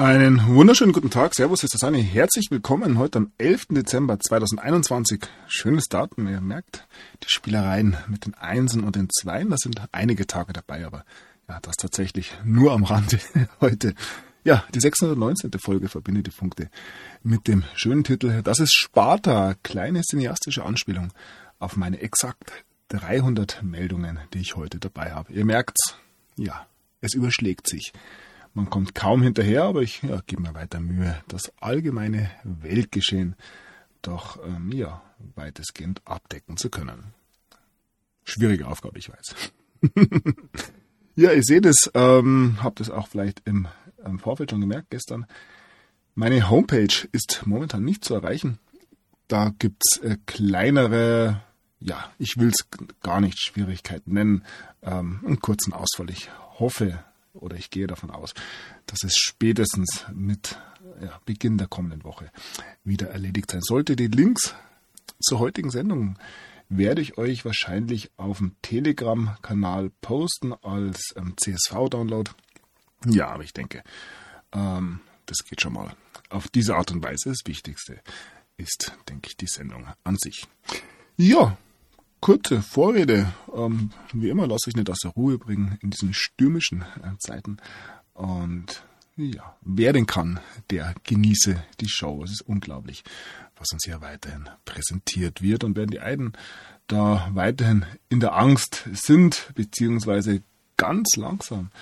Einen wunderschönen guten Tag, Servus, ist das eine. Herzlich willkommen heute am 11. Dezember 2021. Schönes Datum, ihr merkt, die Spielereien mit den Einsen und den Zweien, da sind einige Tage dabei, aber ja, das tatsächlich nur am Rande heute. Ja, die 619. Folge verbindet die Punkte mit dem schönen Titel Das ist Sparta, kleine cineastische Anspielung auf meine exakt 300 Meldungen, die ich heute dabei habe. Ihr merkt's, ja, es überschlägt sich. Man kommt kaum hinterher, aber ich gebe mir weiter Mühe, das allgemeine Weltgeschehen doch weitestgehend abdecken zu können. Schwierige Aufgabe, ich weiß. Ja, ich sehe das, habt das auch vielleicht im Vorfeld schon gemerkt gestern. Meine Homepage ist momentan nicht zu erreichen. Da gibt's kleinere, ich will es gar nicht Schwierigkeiten nennen, einen kurzen Ausfall. Ich hoffe, oder ich gehe davon aus, dass es spätestens mit Beginn der kommenden Woche wieder erledigt sein sollte. Die Links zur heutigen Sendung werde ich euch wahrscheinlich auf dem Telegram-Kanal posten als CSV-Download. Ja, aber ich denke, das geht schon mal. Auf diese Art und Weise. Das Wichtigste ist, denke ich, die Sendung an sich. Ja, kurze Vorrede. Wie immer lasse ich nicht aus der Ruhe bringen in diesen stürmischen Zeiten. Und ja, wer denn kann, der genieße die Show. Es ist unglaublich, was uns hier weiterhin präsentiert wird. Und während die einen da weiterhin in der Angst sind, beziehungsweise ganz langsam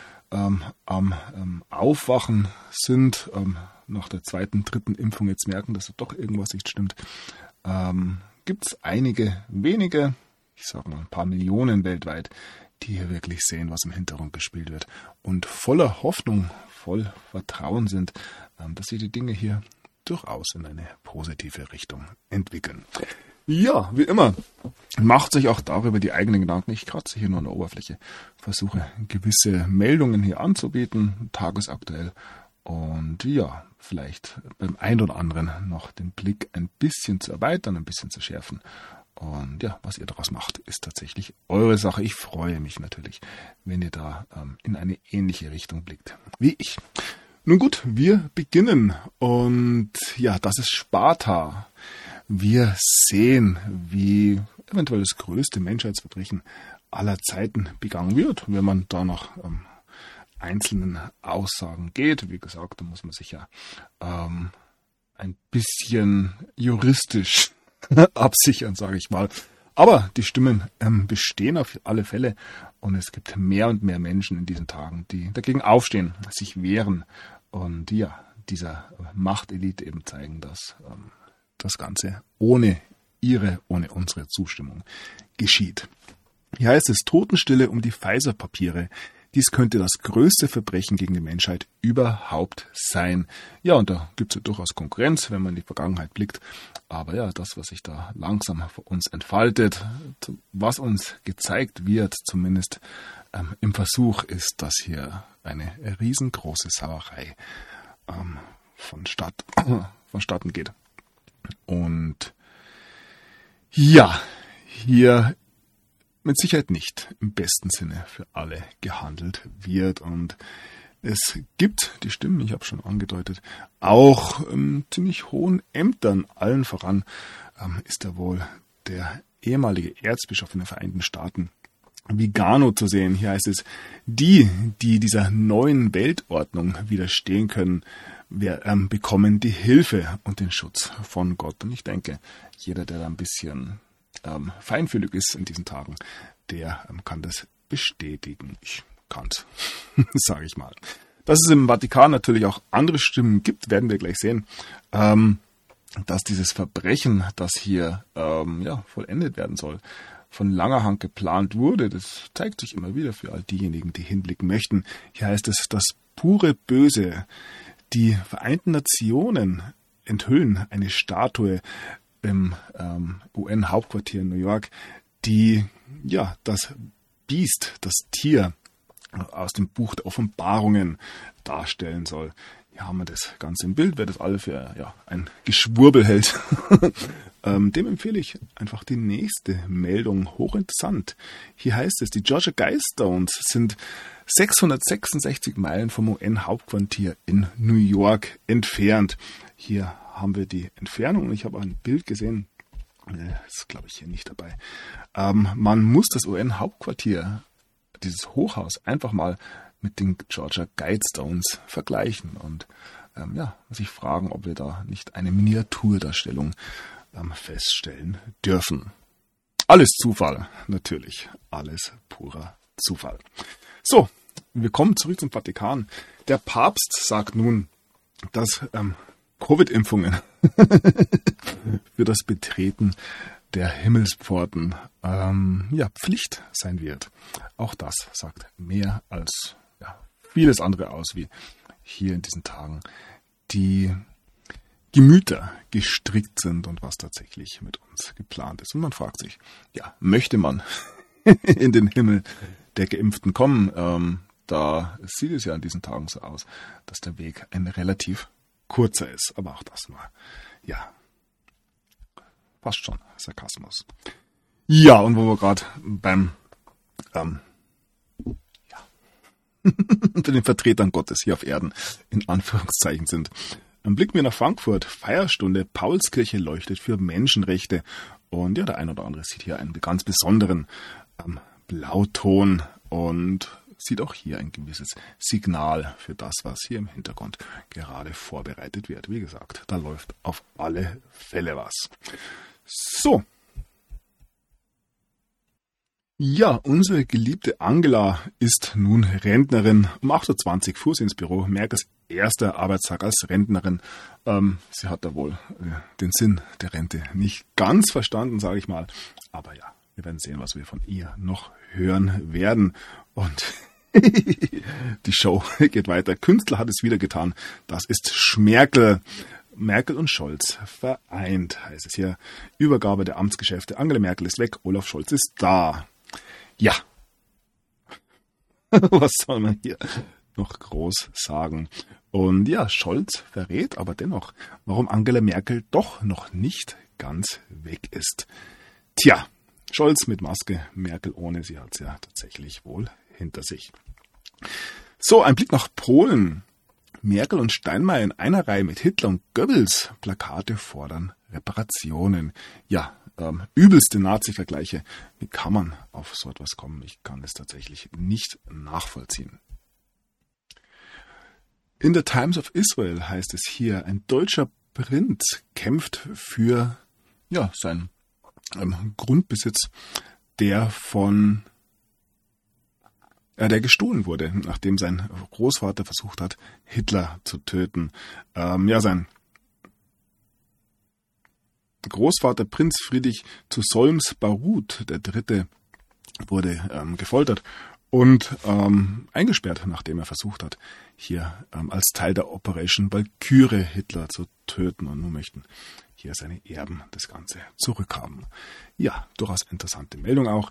am Aufwachen sind, nach der zweiten, dritten Impfung jetzt merken, dass da doch irgendwas nicht stimmt, gibt es einige wenige, ich sage mal ein paar Millionen weltweit, die hier wirklich sehen, was im Hintergrund gespielt wird und voller Hoffnung, voll Vertrauen sind, dass sich die Dinge hier durchaus in eine positive Richtung entwickeln. Ja, wie immer, macht sich auch darüber die eigenen Gedanken. Ich kratze hier nur an der Oberfläche, versuche gewisse Meldungen hier anzubieten, tagesaktuell. Und ja, vielleicht beim einen oder anderen noch den Blick ein bisschen zu erweitern, ein bisschen zu schärfen. Und ja, was ihr daraus macht, ist tatsächlich eure Sache. Ich freue mich natürlich, wenn ihr da in eine ähnliche Richtung blickt wie ich. Nun gut, wir beginnen. Und ja, das ist Sparta. Wir sehen, wie eventuell das größte Menschheitsverbrechen aller Zeiten begangen wird, wenn man da noch einzelnen Aussagen geht. Wie gesagt, da muss man sich ja ein bisschen juristisch absichern, sage ich mal. Aber die Stimmen bestehen auf alle Fälle und es gibt mehr und mehr Menschen in diesen Tagen, die dagegen aufstehen, sich wehren und ja, dieser Machtelite eben zeigen, dass das Ganze ohne unsere Zustimmung geschieht. Hier heißt es Totenstille um die Pfizer-Papiere. Dies könnte das größte Verbrechen gegen die Menschheit überhaupt sein. Ja, und da gibt es ja durchaus Konkurrenz, wenn man in die Vergangenheit blickt. Aber ja, das, was sich da langsam vor uns entfaltet, was uns gezeigt wird, zumindest im Versuch, ist, dass hier eine riesengroße Sauerei vonstatten geht. Und ja, hier mit Sicherheit nicht im besten Sinne für alle gehandelt wird. Und es gibt die Stimmen, ich habe schon angedeutet, auch ziemlich hohen Ämtern. Allen voran ist da wohl der ehemalige Erzbischof in den Vereinigten Staaten, Vigano, zu sehen. Hier heißt es, die dieser neuen Weltordnung widerstehen können, bekommen die Hilfe und den Schutz von Gott. Und ich denke, jeder, der da ein bisschen feinfühlig ist in diesen Tagen, der kann das bestätigen. Ich kann's, sage ich mal. Dass es im Vatikan natürlich auch andere Stimmen gibt, werden wir gleich sehen. Dass dieses Verbrechen, das hier vollendet werden soll, von langer Hand geplant wurde, das zeigt sich immer wieder für all diejenigen, die hinblicken möchten. Hier heißt es, das pure Böse. Die Vereinten Nationen enthüllen eine Statue im UN-Hauptquartier in New York, die das Biest, das Tier aus dem Buch der Offenbarungen darstellen soll. Hier haben wir das Ganze im Bild, wer das alle für ein Geschwurbel hält. Dem empfehle ich einfach die nächste Meldung, hochinteressant. Hier heißt es, die Georgia Guidestones sind 666 Meilen vom UN-Hauptquartier in New York entfernt. Hier haben wir die Entfernung und ich habe ein Bild gesehen. Das ist, glaube ich, hier nicht dabei. Man muss das UN-Hauptquartier, dieses Hochhaus, einfach mal mit den Georgia Guidestones vergleichen und sich fragen, ob wir da nicht eine Miniaturdarstellung feststellen dürfen. Alles Zufall, natürlich. Alles purer Zufall. So, wir kommen zurück zum Vatikan. Der Papst sagt nun, dass Covid-Impfungen für das Betreten der Himmelspforten Pflicht sein wird. Auch das sagt mehr als vieles andere aus, wie hier in diesen Tagen die Gemüter gestrickt sind und was tatsächlich mit uns geplant ist. Und man fragt sich, möchte man in den Himmel der Geimpften kommen? Da sieht es ja an diesen Tagen so aus, dass der Weg ein relativ kurzer ist. Aber auch das nur, fast schon Sarkasmus. Ja, und wo wir gerade beim den Vertretern Gottes hier auf Erden in Anführungszeichen sind. Blicken wir nach Frankfurt. Feierstunde Paulskirche leuchtet für Menschenrechte. Und der ein oder andere sieht hier einen ganz besonderen Blauton und sieht auch hier ein gewisses Signal für das, was hier im Hintergrund gerade vorbereitet wird. Wie gesagt, da läuft auf alle Fälle was. So. Ja, unsere geliebte Angela ist nun Rentnerin. Um 8.20 Uhr fuhr sie ins Büro. Merkels erster Arbeitstag als Rentnerin. Sie hat da wohl den Sinn der Rente nicht ganz verstanden, sage ich mal. Aber wir werden sehen, was wir von ihr noch hören werden. Und die Show geht weiter. Künstler hat es wieder getan. Das ist Schmerkel. Merkel und Scholz vereint, heißt es hier. Übergabe der Amtsgeschäfte. Angela Merkel ist weg, Olaf Scholz ist da. Ja, was soll man hier noch groß sagen? Und Scholz verrät aber dennoch, warum Angela Merkel doch noch nicht ganz weg ist. Tja, Scholz mit Maske, Merkel ohne, sie hat es ja tatsächlich wohl hinter sich. So, ein Blick nach Polen. Merkel und Steinmeier in einer Reihe mit Hitler und Goebbels. Plakate fordern Reparationen. Übelste Nazi-Vergleiche. Wie kann man auf so etwas kommen? Ich kann es tatsächlich nicht nachvollziehen. In the Times of Israel heißt es hier, ein deutscher Prinz kämpft für seinen Grundbesitz, der gestohlen wurde, nachdem sein Großvater versucht hat, Hitler zu töten. Sein Großvater Prinz Friedrich zu Solms-Baruth, der Dritte, wurde gefoltert und eingesperrt, nachdem er versucht hat, hier als Teil der Operation Walküre Hitler zu töten. Und nun möchten hier seine Erben das Ganze zurückhaben. Ja, durchaus interessante Meldung auch.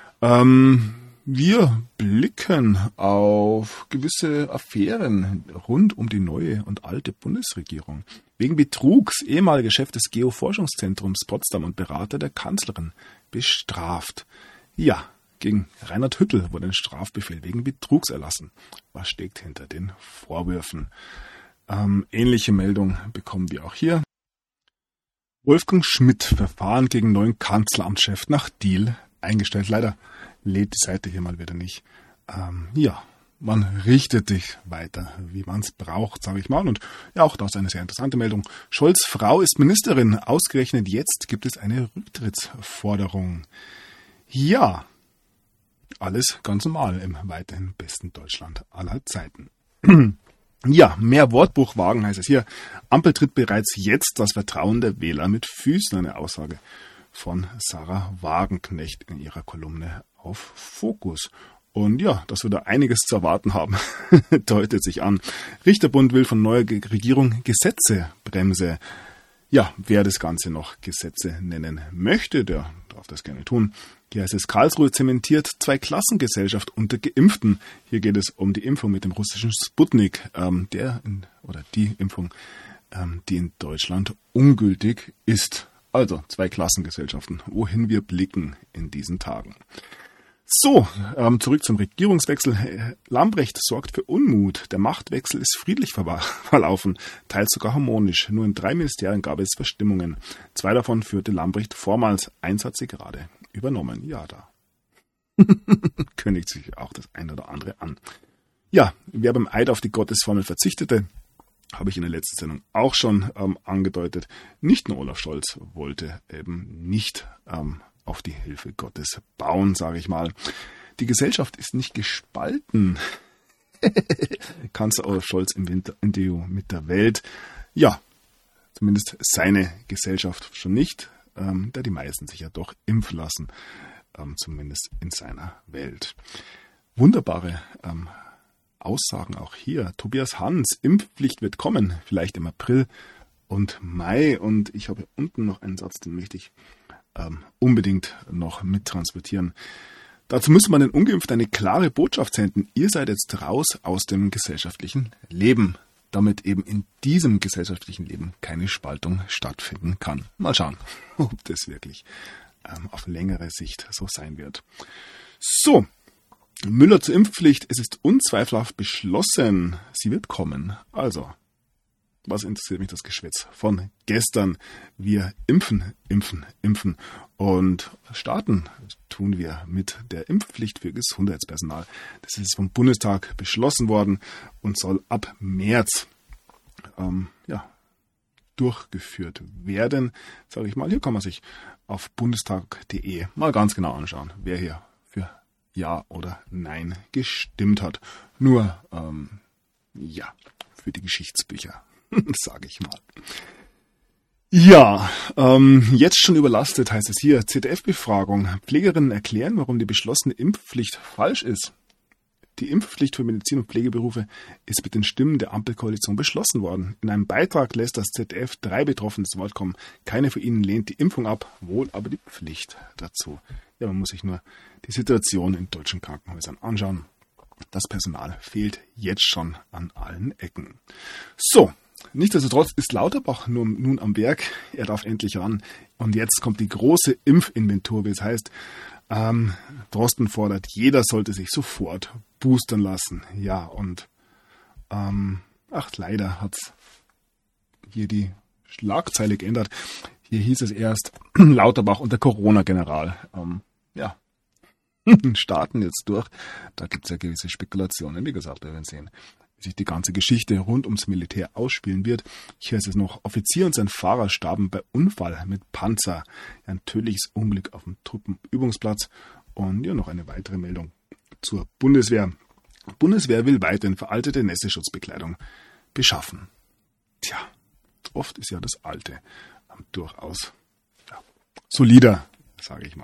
Wir blicken auf gewisse Affären rund um die neue und alte Bundesregierung. Wegen Betrugs ehemaliger Chef des Geoforschungszentrums Potsdam und Berater der Kanzlerin bestraft. Ja, gegen Reinhard Hüttl wurde ein Strafbefehl wegen Betrugs erlassen. Was steckt hinter den Vorwürfen? Ähnliche Meldung bekommen wir auch hier. Wolfgang Schmidt, Verfahren gegen neuen Kanzleramtschef nach Deal eingestellt. Leider lädt die Seite hier mal wieder nicht. Man richtet sich weiter, wie man es braucht, sage ich mal. Und auch das ist eine sehr interessante Meldung. Scholz' Frau ist Ministerin. Ausgerechnet jetzt gibt es eine Rücktrittsforderung. Ja, alles ganz normal im weiterhin besten Deutschland aller Zeiten. Ja, mehr Wortbruch wagen heißt es hier. Ampel tritt bereits jetzt das Vertrauen der Wähler mit Füßen. Eine Aussage von Sarah Wagenknecht in ihrer Kolumne auf Fokus. Und dass wir da einiges zu erwarten haben, deutet sich an. Richterbund will von neuer Regierung Gesetzebremse. Ja, wer das Ganze noch Gesetze nennen möchte, der darf das gerne tun. Hier heißt es, Karlsruhe zementiert Zweiklassengesellschaft unter Geimpften. Hier geht es um die Impfung mit dem russischen Sputnik, die Impfung, die in Deutschland ungültig ist. Also Zweiklassengesellschaften, wohin wir blicken in diesen Tagen. So, zurück zum Regierungswechsel. Lambrecht sorgt für Unmut. Der Machtwechsel ist friedlich verlaufen, teils sogar harmonisch. Nur in 3 Ministerien gab es Verstimmungen. 2 davon führte Lambrecht vormals. 1 hat sie gerade übernommen. Ja, da kündigt sich auch das eine oder andere an. Ja, wer beim Eid auf die Gottesformel verzichtete, habe ich in der letzten Sendung auch schon angedeutet. Nicht nur Olaf Scholz wollte eben nicht auf die Hilfe Gottes bauen, sage ich mal. Die Gesellschaft ist nicht gespalten. Kanzler Olaf Scholz im Interview mit der Welt. Ja, zumindest seine Gesellschaft schon nicht, da die meisten sich ja doch impfen lassen, zumindest in seiner Welt. Wunderbare Aussagen auch hier. Tobias Hans, Impfpflicht wird kommen, vielleicht im April und Mai. Und ich habe unten noch einen Satz, den möchte ich unbedingt noch mittransportieren. Dazu muss man den Ungeimpften eine klare Botschaft senden. Ihr seid jetzt raus aus dem gesellschaftlichen Leben, damit eben in diesem gesellschaftlichen Leben keine Spaltung stattfinden kann. Mal schauen, ob das wirklich auf längere Sicht so sein wird. So, Müller zur Impfpflicht. Es ist unzweifelhaft beschlossen. Sie wird kommen. Also, was interessiert mich das Geschwätz von gestern? Wir impfen, impfen, impfen. Und starten tun wir mit der Impfpflicht für Gesundheitspersonal. Das ist vom Bundestag beschlossen worden und soll ab März durchgeführt werden. Sage ich mal, hier kann man sich auf bundestag.de mal ganz genau anschauen, wer hier für Ja oder Nein gestimmt hat. Nur, für die Geschichtsbücher, sage ich mal. Ja, jetzt schon überlastet heißt es hier, ZDF-Befragung. Pflegerinnen erklären, warum die beschlossene Impfpflicht falsch ist. Die Impfpflicht für Medizin- und Pflegeberufe ist mit den Stimmen der Ampelkoalition beschlossen worden. In einem Beitrag lässt das ZDF 3 Betroffene zu Wort kommen. Keine von ihnen lehnt die Impfung ab, wohl aber die Pflicht dazu. Ja, man muss sich nur die Situation in deutschen Krankenhäusern anschauen. Das Personal fehlt jetzt schon an allen Ecken. So, nichtsdestotrotz ist Lauterbach nun am Werk. Er darf endlich ran. Und jetzt kommt die große Impfinventur, wie es heißt. Drosten fordert, jeder sollte sich sofort boostern lassen. Ja, und leider hat's hier die Schlagzeile geändert. Hier hieß es erst, Lauterbach und der Corona-General starten jetzt durch. Da gibt es ja gewisse Spekulationen. Wie gesagt, wir werden sehen, wie sich die ganze Geschichte rund ums Militär ausspielen wird. Hier ist es noch, Offizier und sein Fahrer starben bei Unfall mit Panzer. Ein tödliches Unglück auf dem Truppenübungsplatz. Und ja, noch eine weitere Meldung zur Bundeswehr. Bundeswehr will weiterhin veraltete Nässeschutzbekleidung beschaffen. Tja, oft ist ja das Alte durchaus solider, sage ich mal.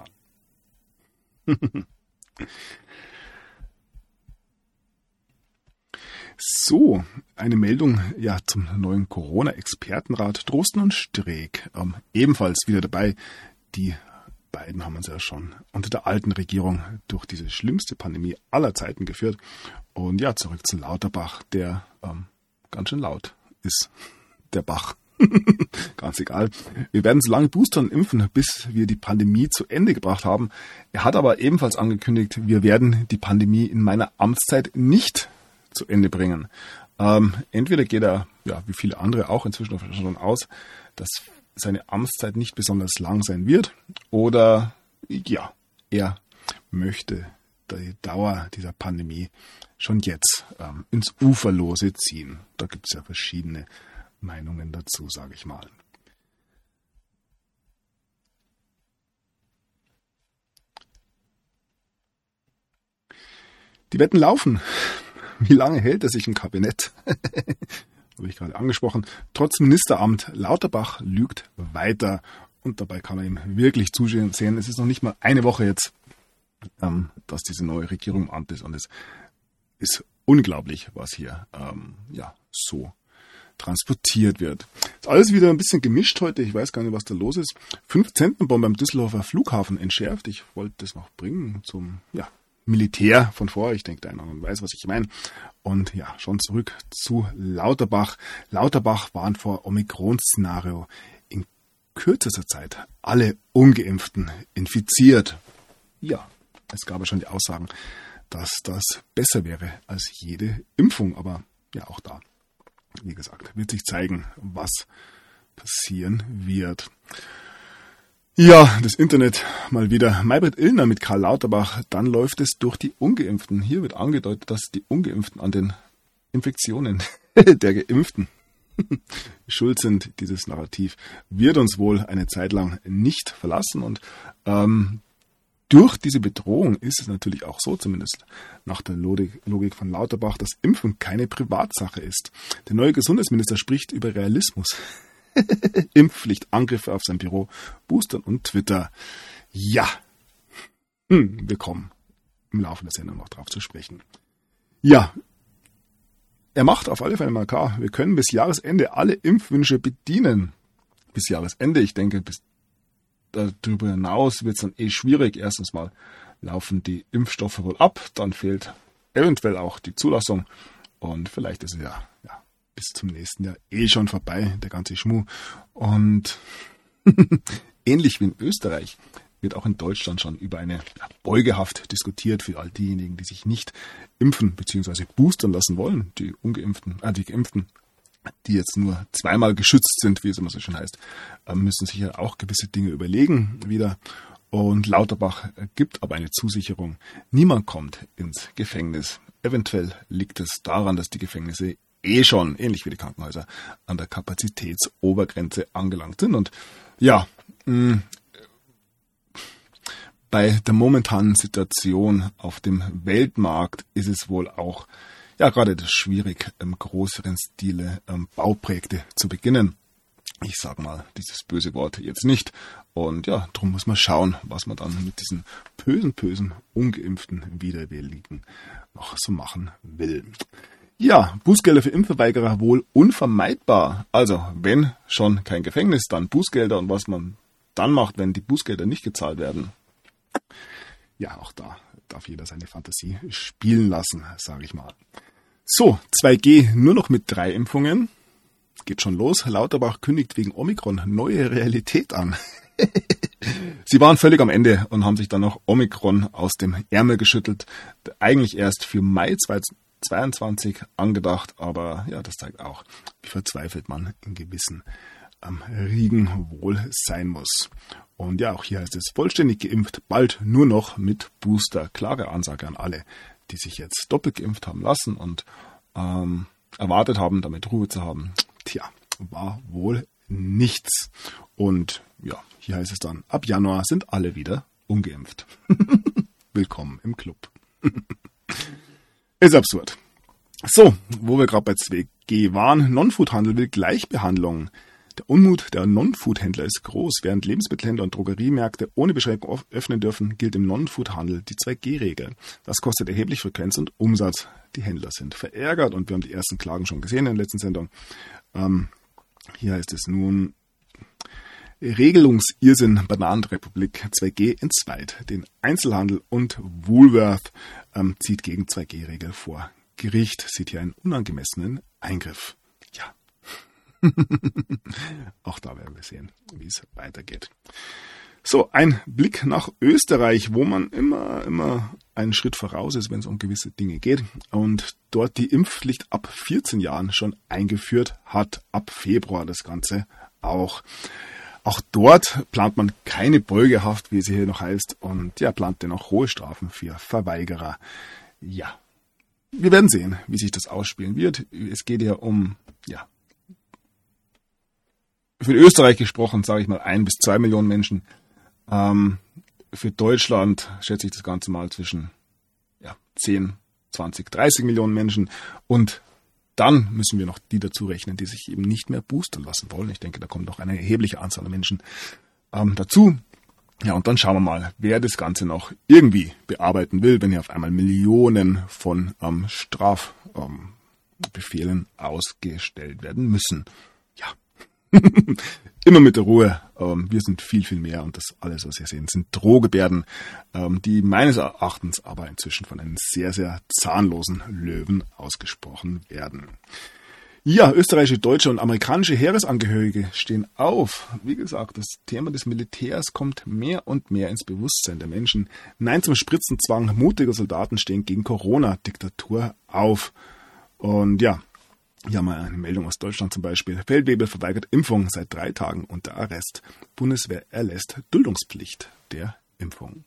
So, eine Meldung zum neuen Corona-Expertenrat. Drosten und Streeck ebenfalls wieder dabei. Die beiden haben uns ja schon unter der alten Regierung durch diese schlimmste Pandemie aller Zeiten geführt. Und ja, zurück zu Lauterbach, der ganz schön laut ist, der Bach. Ganz egal. Wir werden so lange boostern und impfen, bis wir die Pandemie zu Ende gebracht haben. Er hat aber ebenfalls angekündigt, wir werden die Pandemie in meiner Amtszeit nicht zu Ende bringen. Entweder geht er, wie viele andere auch inzwischen schon aus, dass seine Amtszeit nicht besonders lang sein wird, oder er möchte die Dauer dieser Pandemie schon jetzt ins Uferlose ziehen. Da gibt es ja verschiedene Meinungen dazu, sage ich mal. Die Wetten laufen. Wie lange hält er sich im Kabinett? Habe ich gerade angesprochen. Trotz Ministeramt, Lauterbach lügt weiter. Und dabei kann er ihm wirklich zusehen. Es ist noch nicht mal eine Woche jetzt, dass diese neue Regierung im Amt ist. Und es ist unglaublich, was hier so transportiert wird. Ist alles wieder ein bisschen gemischt heute. Ich weiß gar nicht, was da los ist. 5 Zentnerbomben beim Düsseldorfer Flughafen entschärft. Ich wollte das noch bringen zum Militär von vor. Ich denke, der eine oder andere weiß, was ich meine. Und schon zurück zu Lauterbach. Lauterbach warnt vor Omikron-Szenario. In kürzester Zeit alle Ungeimpften infiziert. Ja, Es gab ja schon die Aussagen, dass das besser wäre als jede Impfung. Aber ja, auch da, wie gesagt, wird sich zeigen, was passieren wird. Ja, das Internet mal wieder. Maybrit Illner mit Karl Lauterbach. Dann läuft es durch die Ungeimpften. Hier wird angedeutet, dass die Ungeimpften an den Infektionen der Geimpften schuld sind. Dieses Narrativ wird uns wohl eine Zeit lang nicht verlassen. Und durch diese Bedrohung ist es natürlich auch so, zumindest nach der Logik von Lauterbach, dass Impfen keine Privatsache ist. Der neue Gesundheitsminister spricht über Realismus. Impfpflicht, Angriffe auf sein Büro, Boostern und Twitter. Ja, wir kommen im Laufe der Sendung noch drauf zu sprechen. Ja, er macht auf alle Fälle mal klar, wir können bis Jahresende alle Impfwünsche bedienen. Bis Jahresende, ich denke, bis darüber hinaus wird es dann schwierig. Erstens mal laufen die Impfstoffe wohl ab, dann fehlt eventuell auch die Zulassung und vielleicht ist es ja bis zum nächsten Jahr schon vorbei, der ganze Schmuh. Und ähnlich wie in Österreich wird auch in Deutschland schon über eine Beugehaft diskutiert für all diejenigen, die sich nicht impfen bzw. boostern lassen wollen. Die Geimpften, die jetzt nur zweimal geschützt sind, wie es immer so schön heißt, müssen sich ja auch gewisse Dinge überlegen wieder. Und Lauterbach gibt aber eine Zusicherung, niemand kommt ins Gefängnis. Eventuell liegt es daran, dass die Gefängnisse schon, ähnlich wie die Krankenhäuser, an der Kapazitätsobergrenze angelangt sind. Und ja, bei der momentanen Situation auf dem Weltmarkt ist es wohl auch gerade das schwierig, im größeren Stile Bauprojekte zu beginnen. Ich sage mal dieses böse Wort jetzt nicht. Und ja, darum muss man schauen, was man dann mit diesen bösen, ungeimpften Widerwilligen noch so machen will. Ja, Bußgelder für Impfverweigerer wohl unvermeidbar. Also, wenn schon kein Gefängnis, dann Bußgelder. Und was man dann macht, wenn die Bußgelder nicht gezahlt werden. Ja, auch da darf jeder seine Fantasie spielen lassen, sage ich mal. So, 2G nur noch mit 3 Impfungen. Geht schon los. Lauterbach kündigt wegen Omikron neue Realität an. Sie waren völlig am Ende und haben sich dann noch Omikron aus dem Ärmel geschüttelt. Eigentlich erst für Mai 2022 angedacht, aber ja, das zeigt auch, wie verzweifelt man in gewissen Riegen wohl sein muss. Und ja, auch hier heißt es vollständig geimpft, bald nur noch mit Booster. Klare Ansage an alle, die sich jetzt doppelt geimpft haben lassen und erwartet haben, damit Ruhe zu haben. Tja, war wohl nichts. Und ja, hier heißt es dann, ab Januar sind alle wieder ungeimpft. Willkommen im Club. Ist absurd. So, wo wir gerade bei 2G waren, Non-Food-Handel will Gleichbehandlung. Der Unmut der Non-Food-Händler ist groß. Während Lebensmittelhändler und Drogeriemärkte ohne Beschränkung öffnen dürfen, gilt im Non-Food-Handel die 2G-Regel. Das kostet erheblich Frequenz und Umsatz. Die Händler sind verärgert und wir haben die ersten Klagen schon gesehen in der letzten Sendung. Hier heißt es nun, Regelungsirrsinn Bananenrepublik 2G entzweit. Den Einzelhandel und Woolworth zieht gegen 2G-Regel vor Gericht. Sieht hier einen unangemessenen Eingriff. Ja. Auch da werden wir sehen, wie es weitergeht. So, ein Blick nach Österreich, wo man immer einen Schritt voraus ist, wenn es um gewisse Dinge geht. Und dort die Impfpflicht ab 14 Jahren schon eingeführt hat, ab Februar das Ganze auch. Auch dort plant man keine Beugehaft, wie es hier noch heißt, und ja, plant dennoch hohe Strafen für Verweigerer. Ja, wir werden sehen, wie sich das ausspielen wird. Es geht ja um, für Österreich gesprochen, sage ich mal, 1 bis 2 Millionen Menschen. Für Deutschland schätze ich das Ganze mal zwischen 10, 20, 30 Millionen Menschen. Und dann müssen wir noch die dazu rechnen, die sich eben nicht mehr boostern lassen wollen. Ich denke, da kommt noch eine erhebliche Anzahl an Menschen dazu. Ja, und dann schauen wir mal, wer das Ganze noch irgendwie bearbeiten will, wenn hier auf einmal Millionen von Strafbefehlen ausgestellt werden müssen. Ja, immer mit der Ruhe. Wir sind viel, viel mehr und das alles, was wir sehen, sind Drohgebärden, die meines Erachtens aber inzwischen von einem sehr, sehr zahnlosen Löwen ausgesprochen werden. Ja, österreichische, deutsche und amerikanische Heeresangehörige stehen auf. Wie gesagt, das Thema des Militärs kommt mehr und mehr ins Bewusstsein der Menschen. Nein zum Spritzenzwang, mutige Soldaten stehen gegen Corona-Diktatur auf. Und ja, hier haben wir eine Meldung aus Deutschland zum Beispiel. Feldwebel verweigert Impfung seit 3 Tagen unter Arrest. Bundeswehr erlässt Duldungspflicht der Impfung.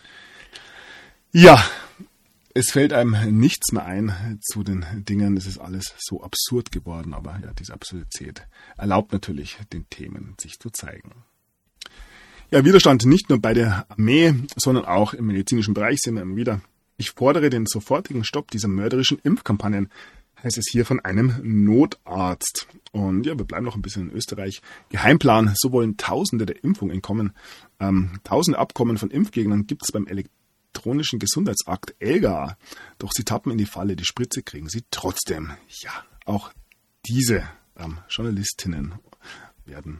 Ja, es fällt einem nichts mehr ein zu den Dingen. Es ist alles so absurd geworden, aber ja, diese Absurdität erlaubt natürlich den Themen, sich zu zeigen. Ja, Widerstand nicht nur bei der Armee, sondern auch im medizinischen Bereich sehen wir immer wieder. Ich fordere den sofortigen Stopp dieser mörderischen Impfkampagnen, heißt es hier von einem Notarzt. Und ja, wir bleiben noch ein bisschen in Österreich. Geheimplan, so wollen Tausende der Impfung entkommen. Tausende Abkommen von Impfgegnern gibt es beim elektronischen Gesundheitsakt ELGA. Doch sie tappen in die Falle, die Spritze kriegen sie trotzdem. Ja, auch diese Journalistinnen werden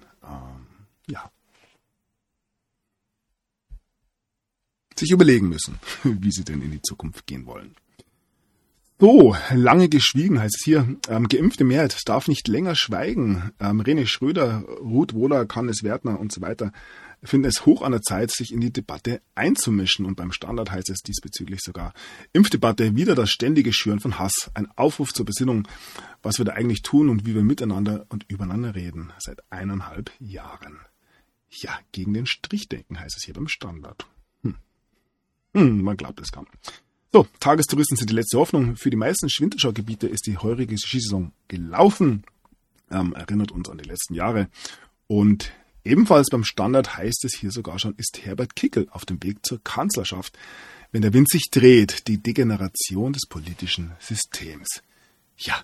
sich überlegen müssen, wie sie denn in die Zukunft gehen wollen. So, lange geschwiegen heißt es hier. Geimpfte Mehrheit darf nicht länger schweigen. René Schröder, Ruth Wohler, Hannes Wertner und so weiter finden es hoch an der Zeit, sich in die Debatte einzumischen. Und beim Standard heißt es diesbezüglich sogar: Impfdebatte, wieder das ständige Schüren von Hass. Ein Aufruf zur Besinnung, was wir da eigentlich tun und wie wir miteinander und übereinander reden. Seit 1,5 Jahren. Ja, gegen den Strich denken heißt es hier beim Standard. Man glaubt es kaum. So, Tagestouristen sind die letzte Hoffnung. Für die meisten Winterschaugebiete ist die heurige Skisaison gelaufen. Erinnert uns an die letzten Jahre. Und ebenfalls beim Standard heißt es hier sogar schon, ist Herbert Kickl auf dem Weg zur Kanzlerschaft. Wenn der Wind sich dreht, die Degeneration des politischen Systems. Ja,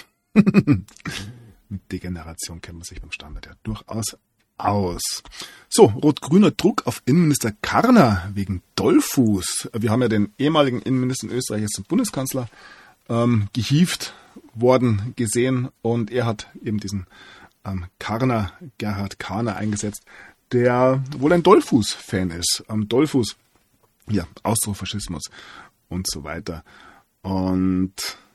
mit Degeneration kennt man sich beim Standard ja durchaus aus. So, rot-grüner Druck auf Innenminister Karner wegen Dollfuß. Wir haben ja den ehemaligen Innenminister in Österreich jetzt zum Bundeskanzler gehievt worden gesehen und er hat eben diesen Karner, Gerhard Karner eingesetzt, der wohl ein Dollfuß-Fan ist. Dollfuß, ja, Austrofaschismus und so weiter. Und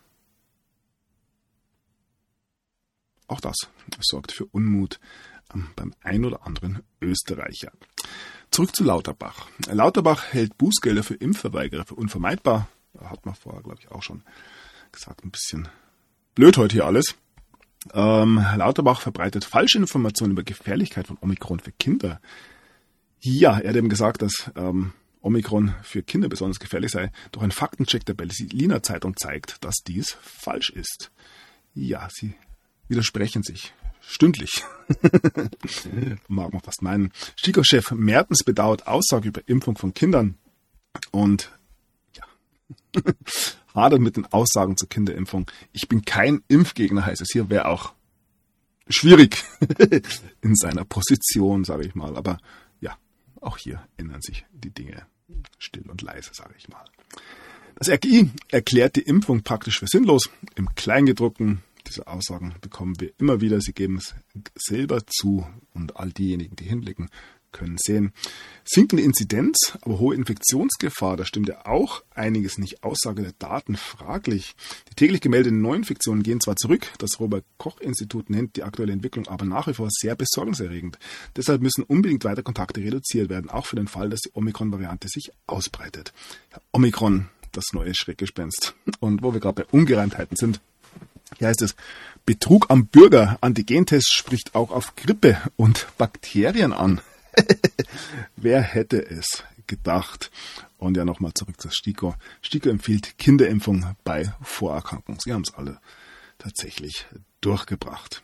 auch das sorgt für Unmut beim ein oder anderen Österreicher. Zurück zu Lauterbach. Lauterbach hält Bußgelder für Impfverweigerer für unvermeidbar. Hat man vorher, glaube ich, auch schon gesagt. Ein bisschen blöd heute hier alles. Lauterbach verbreitet falsche Informationen über Gefährlichkeit von Omikron für Kinder. Ja, er hat eben gesagt, dass Omikron für Kinder besonders gefährlich sei. Doch ein Faktencheck der Berliner Zeitung zeigt, dass dies falsch ist. Ja, sie widersprechen sich. Stündlich. Mag man fast meinen. STIKO-Chef Mertens bedauert Aussage über Impfung von Kindern und ja, hadert mit den Aussagen zur Kinderimpfung. Ich bin kein Impfgegner, heißt es hier, wäre auch schwierig in seiner Position, sage ich mal. Aber ja, auch hier ändern sich die Dinge still und leise, sage ich mal. Das RKI erklärt die Impfung praktisch für sinnlos. Im Kleingedruckten, diese Aussagen bekommen wir immer wieder. Sie geben es selber zu und all diejenigen, die hinblicken, können sehen. Sinkende Inzidenz, aber hohe Infektionsgefahr, da stimmt ja auch einiges nicht. Aussage der Daten fraglich. Die täglich gemeldeten Neuinfektionen gehen zwar zurück, das Robert-Koch-Institut nennt die aktuelle Entwicklung aber nach wie vor sehr besorgniserregend. Deshalb müssen unbedingt weiter Kontakte reduziert werden, auch für den Fall, dass die Omikron-Variante sich ausbreitet. Ja, Omikron, das neue Schreckgespenst. Und wo wir gerade bei Ungereimtheiten sind, hier heißt es, Betrug am Bürger. Antigentest spricht auch auf Grippe und Bakterien an. Wer hätte es gedacht? Und ja, nochmal zurück zur STIKO. STIKO empfiehlt Kinderimpfung bei Vorerkrankungen. Sie haben es alle tatsächlich durchgebracht.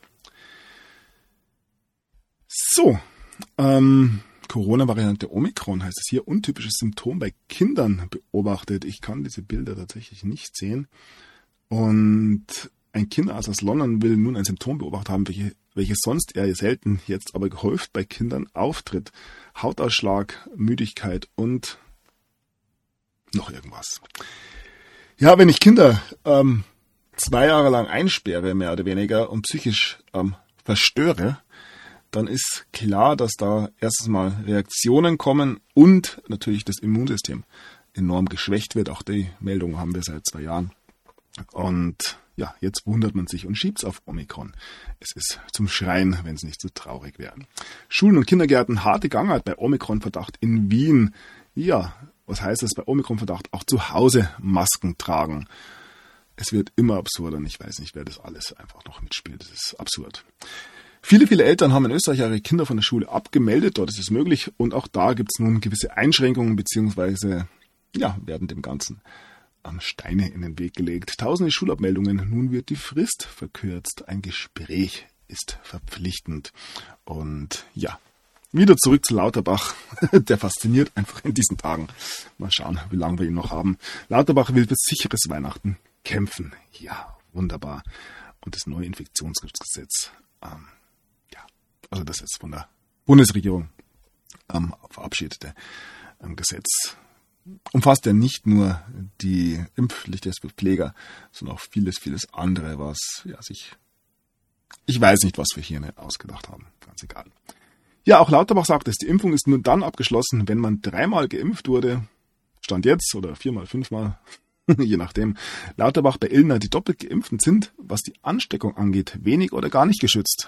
So, Corona-Variante Omikron heißt es hier. Untypisches Symptom bei Kindern beobachtet. Ich kann diese Bilder tatsächlich nicht sehen. Und ein Kinderarzt aus London will nun ein Symptom beobachtet haben, welches sonst eher selten, jetzt aber gehäuft bei Kindern auftritt. Hautausschlag, Müdigkeit und noch irgendwas. Ja, wenn ich Kinder 2 Jahre lang einsperre, mehr oder weniger, und psychisch verstöre, dann ist klar, dass da erstens mal Reaktionen kommen und natürlich das Immunsystem enorm geschwächt wird. Auch die Meldung haben wir seit 2 Jahren. Und ja, jetzt wundert man sich und schiebt's auf Omikron. Es ist zum Schreien, wenn es nicht so traurig wäre. Schulen und Kindergärten, harte Gangart bei Omikron-Verdacht in Wien. Ja, was heißt das bei Omikron-Verdacht? Auch zu Hause Masken tragen. Es wird immer absurder und ich weiß nicht, wer das alles einfach noch mitspielt. Das ist absurd. Viele Eltern haben in Österreich ihre Kinder von der Schule abgemeldet. Dort ist es möglich. Und auch da gibt es nun gewisse Einschränkungen beziehungsweise ja, werden dem Ganzen Steine in den Weg gelegt. Tausende Schulabmeldungen. Nun wird die Frist verkürzt. Ein Gespräch ist verpflichtend. Und ja, wieder zurück zu Lauterbach. Der fasziniert einfach in diesen Tagen. Mal schauen, wie lange wir ihn noch haben. Lauterbach will für sicheres Weihnachten kämpfen. Ja, wunderbar. Und das neue Infektionsschutzgesetz, also das jetzt von der Bundesregierung verabschiedete Gesetz, umfasst ja nicht nur die Impfpflicht für Pfleger, sondern auch vieles andere, was ja ich weiß nicht, was wir hier nicht ausgedacht haben. Ganz egal. Ja, auch Lauterbach sagt es, die Impfung ist nur dann abgeschlossen, wenn man 3-mal geimpft wurde, Stand jetzt, oder 4-mal, 5-mal, je nachdem. Lauterbach bei Illner, die doppelt Geimpften sind, was die Ansteckung angeht, wenig oder gar nicht geschützt.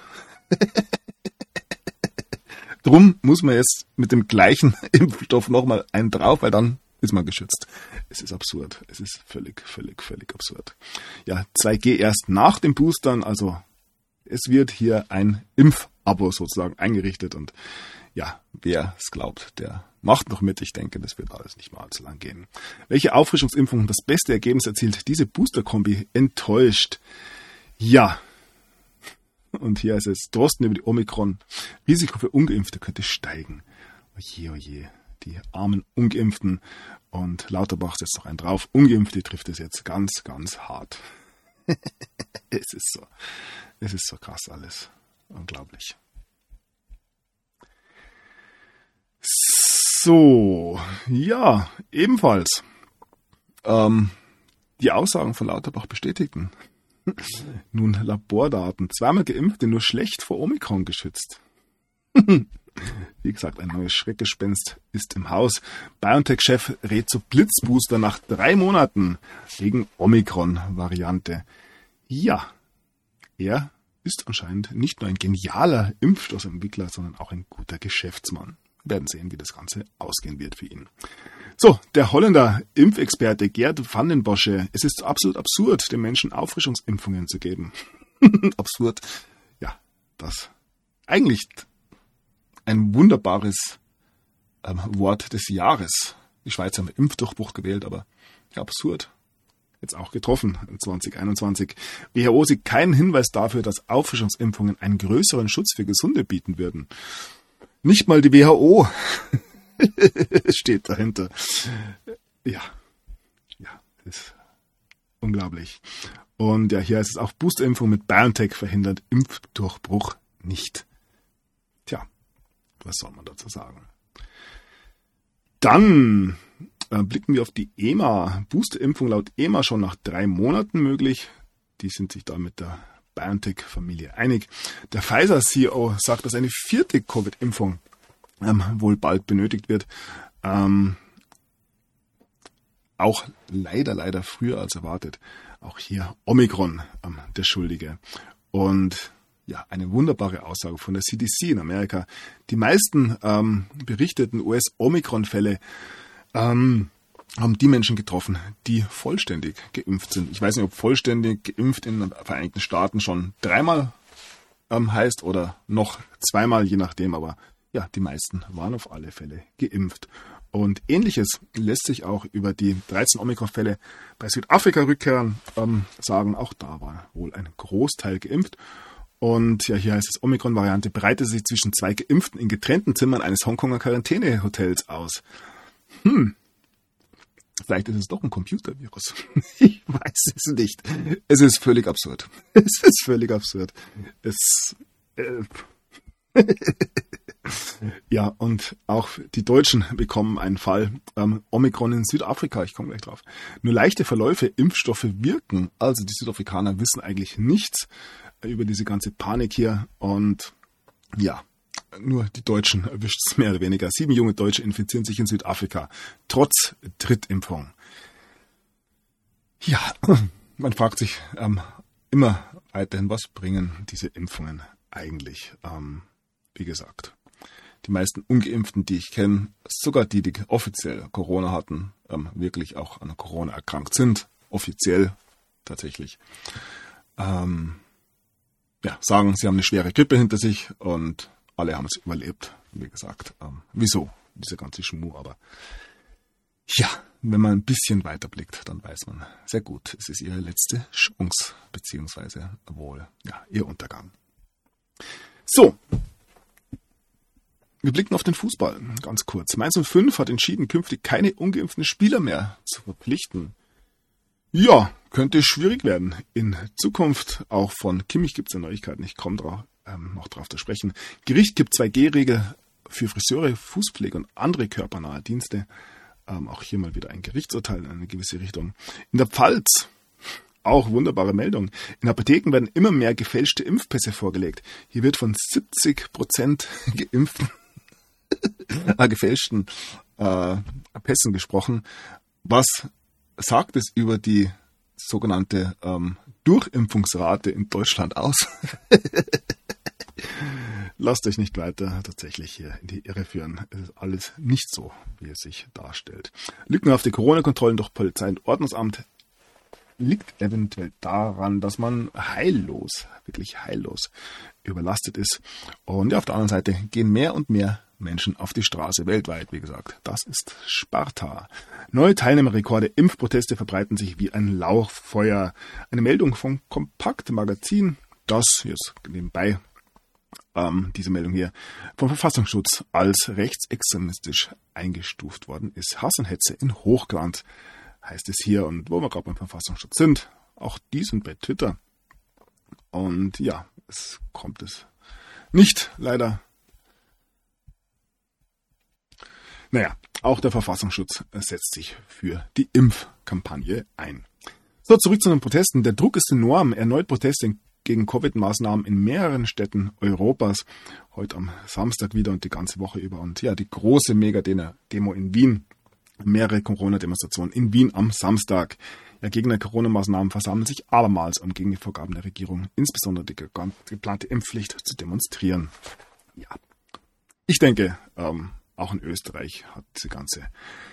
Drum muss man jetzt mit dem gleichen Impfstoff nochmal einen drauf, weil dann ist man geschützt. Es ist absurd. Es ist völlig absurd. Ja, 2G erst nach dem Boostern, also es wird hier ein Impfabo sozusagen eingerichtet und ja, wer es glaubt, der macht noch mit. Ich denke, das wird alles nicht mal allzu lang gehen. Welche Auffrischungsimpfung das beste Ergebnis erzielt? Diese Booster-Kombi enttäuscht. Ja. Und hier ist es Drosten über die Omikron. Risiko für Ungeimpfte könnte steigen. Oje. Die armen Ungeimpften. Und Lauterbach setzt noch einen drauf. Ungeimpfte trifft es jetzt ganz hart. Es ist so krass alles. Unglaublich. So, ja, ebenfalls die Aussagen von Lauterbach bestätigten. Nun Labordaten. 2-mal Geimpfte nur schlecht vor Omikron geschützt. Wie gesagt, ein neues Schreckgespenst ist im Haus. BioNTech-Chef rät zu Blitzbooster nach 3 Monaten wegen Omikron-Variante. Ja, er ist anscheinend nicht nur ein genialer Impfstoffentwickler, sondern auch ein guter Geschäftsmann. Wir werden sehen, wie das Ganze ausgehen wird für ihn. So, der Holländer Impfexperte Gerd van den Bosche. Es ist absolut absurd, den Menschen Auffrischungsimpfungen zu geben. Absurd. Ja, das eigentlich ein wunderbares Wort des Jahres. Die Schweizer haben Impfdurchbruch gewählt, aber ja, absurd. Jetzt auch getroffen in 2021. WHO sieht keinen Hinweis dafür, dass Auffrischungsimpfungen einen größeren Schutz für Gesunde bieten würden. Nicht mal die WHO steht dahinter. Ja, ist unglaublich. Und ja, hier ist es auch Boosterimpfung mit BioNTech verhindert Impfdurchbruch nicht. Tja, was soll man dazu sagen? Dann blicken wir auf die EMA. Boosterimpfung laut EMA schon nach 3 Monaten möglich. Die sind sich da mit der BioNTech-Familie einig. Der Pfizer-CEO sagt, dass eine 4. Covid-Impfung wohl bald benötigt wird. Auch leider früher als erwartet. Auch hier Omikron der Schuldige. Und ja, eine wunderbare Aussage von der CDC in Amerika. Die meisten berichteten US-Omikron-Fälle haben die Menschen getroffen, die vollständig geimpft sind. Ich weiß nicht, ob vollständig geimpft in den Vereinigten Staaten schon 3-mal heißt oder noch 2-mal, je nachdem. Aber ja, die meisten waren auf alle Fälle geimpft. Und Ähnliches lässt sich auch über die 13 Omikron-Fälle bei Südafrika rückkehren sagen. Auch da war wohl ein Großteil geimpft. Und ja, hier heißt es, Omikron-Variante breitete sich zwischen 2 Geimpften in getrennten Zimmern eines Hongkonger Quarantänehotels aus. Vielleicht ist es doch ein Computervirus. Ich weiß es nicht. Es ist völlig absurd. Ja, und auch die Deutschen bekommen einen Fall. Omikron in Südafrika, ich komme gleich drauf. Nur leichte Verläufe, Impfstoffe wirken. Also die Südafrikaner wissen eigentlich nichts über diese ganze Panik hier. Und ja, nur die Deutschen erwischt es mehr oder weniger. 7 junge Deutsche infizieren sich in Südafrika, trotz Drittimpfung. Ja, man fragt sich immer weiterhin, was bringen diese Impfungen eigentlich? Wie gesagt, die meisten Ungeimpften, die ich kenne, sogar die offiziell Corona hatten, wirklich auch an Corona erkrankt sind, offiziell tatsächlich, sagen, sie haben eine schwere Grippe hinter sich und alle haben es überlebt. Wie gesagt, wieso dieser ganze Schmuh? Aber ja, wenn man ein bisschen weiterblickt, dann weiß man sehr gut, es ist ihre letzte Chance, beziehungsweise wohl ihr Untergang. So, wir blicken auf den Fußball, ganz kurz. Mainz 05 hat entschieden, künftig keine ungeimpften Spieler mehr zu verpflichten. Ja, könnte schwierig werden. In Zukunft, auch von Kimmich gibt es ja Neuigkeiten, ich komme noch drauf zu sprechen. Gericht gibt 2G-Regel für Friseure, Fußpflege und andere körpernahe Dienste. Auch hier mal wieder ein Gerichtsurteil in eine gewisse Richtung. In der Pfalz, auch wunderbare Meldung. In Apotheken werden immer mehr gefälschte Impfpässe vorgelegt. Hier wird von 70% geimpften gefälschten Pässen gesprochen. Was sagt es über die sogenannte Durchimpfungsrate in Deutschland aus? Lasst euch nicht weiter tatsächlich hier in die Irre führen. Es ist alles nicht so, wie es sich darstellt. Lückenhafte Corona-Kontrollen durch Polizei und Ordnungsamt liegt eventuell daran, dass man wirklich heillos überlastet ist. Und auf der anderen Seite gehen mehr und mehr Menschen auf die Straße weltweit. Wie gesagt, das ist Sparta. Neue Teilnehmerrekorde, Impfproteste verbreiten sich wie ein Lauffeuer. Eine Meldung vom Kompakt-Magazin, das jetzt nebenbei diese Meldung hier vom Verfassungsschutz als rechtsextremistisch eingestuft worden ist. Hass und Hetze in Hochglanz heißt es hier. Und wo wir gerade beim Verfassungsschutz sind, auch die sind bei Twitter. Und ja, es kommt es nicht, leider. Naja, auch der Verfassungsschutz setzt sich für die Impfkampagne ein. So, zurück zu den Protesten. Der Druck ist enorm. Erneut Proteste gegen Covid-Maßnahmen in mehreren Städten Europas. Heute am Samstag wieder und die ganze Woche über. Und ja, die große Mega-Demo in Wien. Mehrere Corona-Demonstrationen in Wien am Samstag. Ja, Gegner der Corona-Maßnahmen versammeln sich abermals, um gegen die Vorgaben der Regierung, insbesondere die geplante Impfpflicht, zu demonstrieren. Ja, ich denke, auch in Österreich hat diese ganze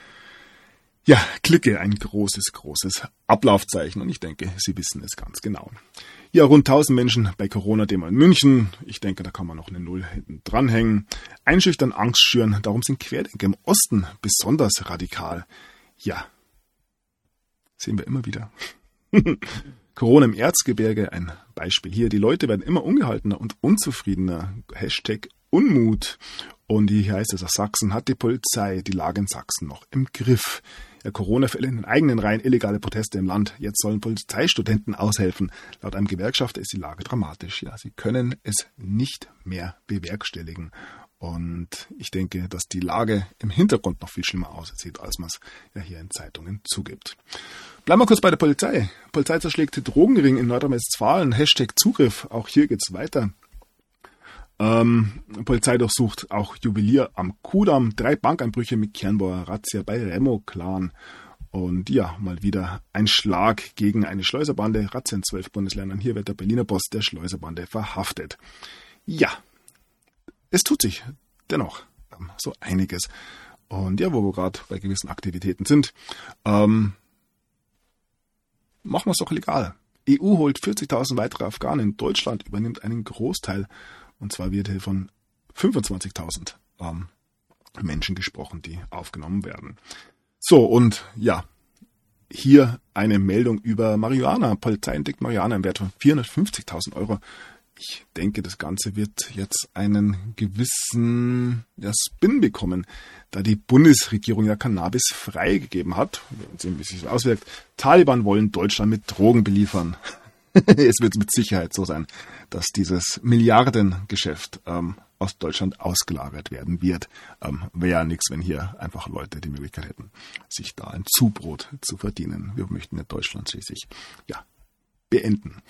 Clique ein großes Ablaufzeichen und ich denke, sie wissen es ganz genau. Ja, rund 1000 Menschen bei Corona-Demo in München. Ich denke, da kann man noch eine Null hinten dranhängen. Einschüchtern, Angst schüren, darum sind Querdenker im Osten besonders radikal. Ja, sehen wir immer wieder. Corona im Erzgebirge, ein Beispiel hier. Die Leute werden immer ungehaltener und unzufriedener. Hashtag Unmut. Und hier heißt es, aus Sachsen hat die Polizei die Lage in Sachsen noch im Griff. Ja, Corona-Fälle in den eigenen Reihen, illegale Proteste im Land. Jetzt sollen Polizeistudenten aushelfen. Laut einem Gewerkschafter ist die Lage dramatisch. Ja, sie können es nicht mehr bewerkstelligen. Und ich denke, dass die Lage im Hintergrund noch viel schlimmer aussieht, als man es ja hier in Zeitungen zugibt. Bleiben wir kurz bei der Polizei. Polizei zerschlägt Drogenring in Nordrhein-Westfalen. Hashtag Zugriff. Auch hier geht's weiter. Polizei durchsucht auch Juwelier am Kudamm, 3 Bankeinbrüche mit Kernbauer Razzia bei Remo Clan. Und ja, mal wieder ein Schlag gegen eine Schleuserbande, Razzia in 12 Bundesländern. Hier wird der Berliner Boss der Schleuserbande verhaftet. Ja, es tut sich dennoch so einiges. Und ja, wo wir gerade bei gewissen Aktivitäten sind, machen wir es doch legal. EU holt 40.000 weitere Afghanen. Deutschland übernimmt einen Großteil. Und zwar wird hier von 25.000 Menschen gesprochen, die aufgenommen werden. So, und ja, hier eine Meldung über Marihuana. Polizei entdeckt Marihuana im Wert von 450.000 Euro. Ich denke, das Ganze wird jetzt einen gewissen Spin bekommen, da die Bundesregierung ja Cannabis freigegeben hat. Wir werden sehen, wie sich das auswirkt. Taliban wollen Deutschland mit Drogen beliefern. Es wird mit Sicherheit so sein, dass dieses Milliardengeschäft aus Deutschland ausgelagert werden wird. Wäre ja nichts, wenn hier einfach Leute die Möglichkeit hätten, sich da ein Zubrot zu verdienen. Wir möchten ja Deutschland schließlich beenden.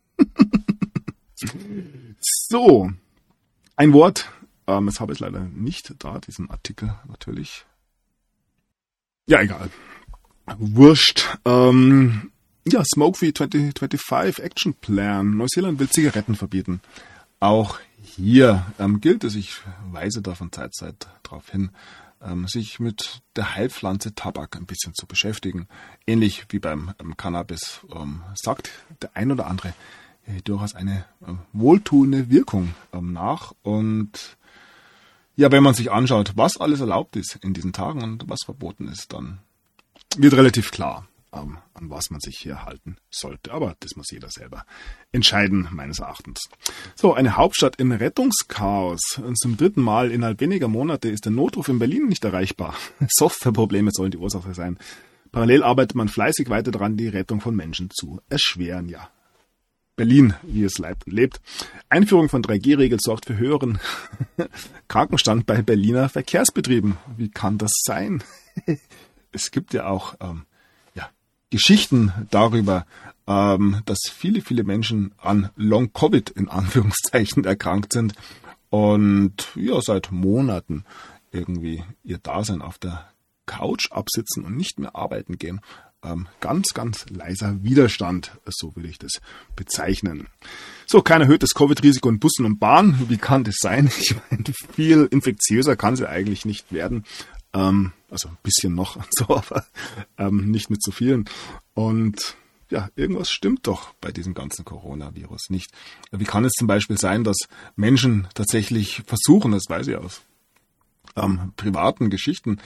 So, ein Wort. Das habe ich leider nicht da, diesen Artikel natürlich. Ja, egal. Wurscht. Ja, Smoke-Free 2025 Action Plan. Neuseeland will Zigaretten verbieten. Auch hier gilt es, ich weise da von Zeit zu Zeit darauf hin, sich mit der Heilpflanze Tabak ein bisschen zu beschäftigen. Ähnlich wie beim Cannabis sagt der ein oder andere durchaus eine wohltuende Wirkung nach. Und ja, wenn man sich anschaut, was alles erlaubt ist in diesen Tagen und was verboten ist, dann wird relativ klar, an was man sich hier halten sollte. Aber das muss jeder selber entscheiden, meines Erachtens. So, eine Hauptstadt im Rettungschaos. Und zum 3. Mal innerhalb weniger Monate ist der Notruf in Berlin nicht erreichbar. Softwareprobleme sollen die Ursache sein. Parallel arbeitet man fleißig weiter daran, die Rettung von Menschen zu erschweren. Ja, Berlin, wie es lebt. Einführung von 3G-Regeln sorgt für höheren Krankenstand bei Berliner Verkehrsbetrieben. Wie kann das sein? Es gibt ja auch Geschichten darüber, dass viele, viele Menschen an Long-Covid in Anführungszeichen erkrankt sind und ja seit Monaten irgendwie ihr Dasein auf der Couch absitzen und nicht mehr arbeiten gehen. Ganz, ganz leiser Widerstand, so würde ich das bezeichnen. So, kein erhöhtes Covid-Risiko in Bussen und Bahnen. Wie kann das sein? Ich meine, viel infektiöser kann sie eigentlich nicht werden. Also ein bisschen noch, so, aber nicht mit so vielen. Und ja, irgendwas stimmt doch bei diesem ganzen Coronavirus nicht. Wie kann es zum Beispiel sein, dass Menschen tatsächlich versuchen, das weiß ich aus privaten Geschichten,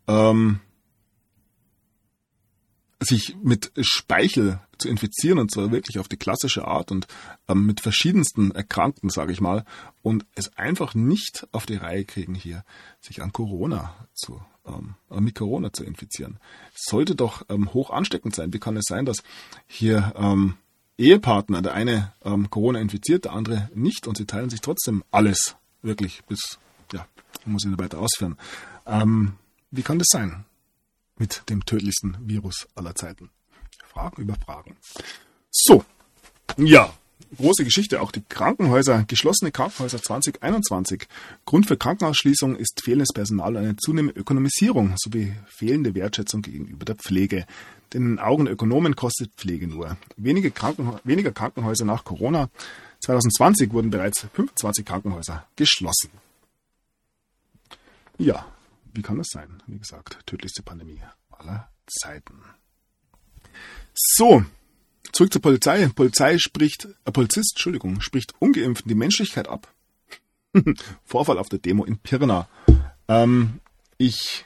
sich mit Speichel zu infizieren, und zwar wirklich auf die klassische Art und mit verschiedensten Erkrankten, sage ich mal, und es einfach nicht auf die Reihe kriegen, hier sich mit Corona zu infizieren. Es sollte doch hoch ansteckend sein. Wie kann es sein, dass hier Ehepartner, der eine Corona infiziert, der andere nicht, und sie teilen sich trotzdem alles, wirklich bis, ja, muss ich nicht weiter ausführen. Wie kann das sein? Mit dem tödlichsten Virus aller Zeiten. Fragen über Fragen. So, ja, große Geschichte. Auch die Krankenhäuser, geschlossene Krankenhäuser 2021. Grund für Krankenhausschließung ist fehlendes Personal und eine zunehmende Ökonomisierung sowie fehlende Wertschätzung gegenüber der Pflege. Denn in den Augen der Ökonomen kostet Pflege nur. Weniger Krankenhäuser nach Corona. 2020 wurden bereits 25 Krankenhäuser geschlossen. Ja. Wie kann das sein? Wie gesagt, tödlichste Pandemie aller Zeiten. So, zurück zur Polizei. Polizist spricht Ungeimpften die Menschlichkeit ab. Vorfall auf der Demo in Pirna. Ich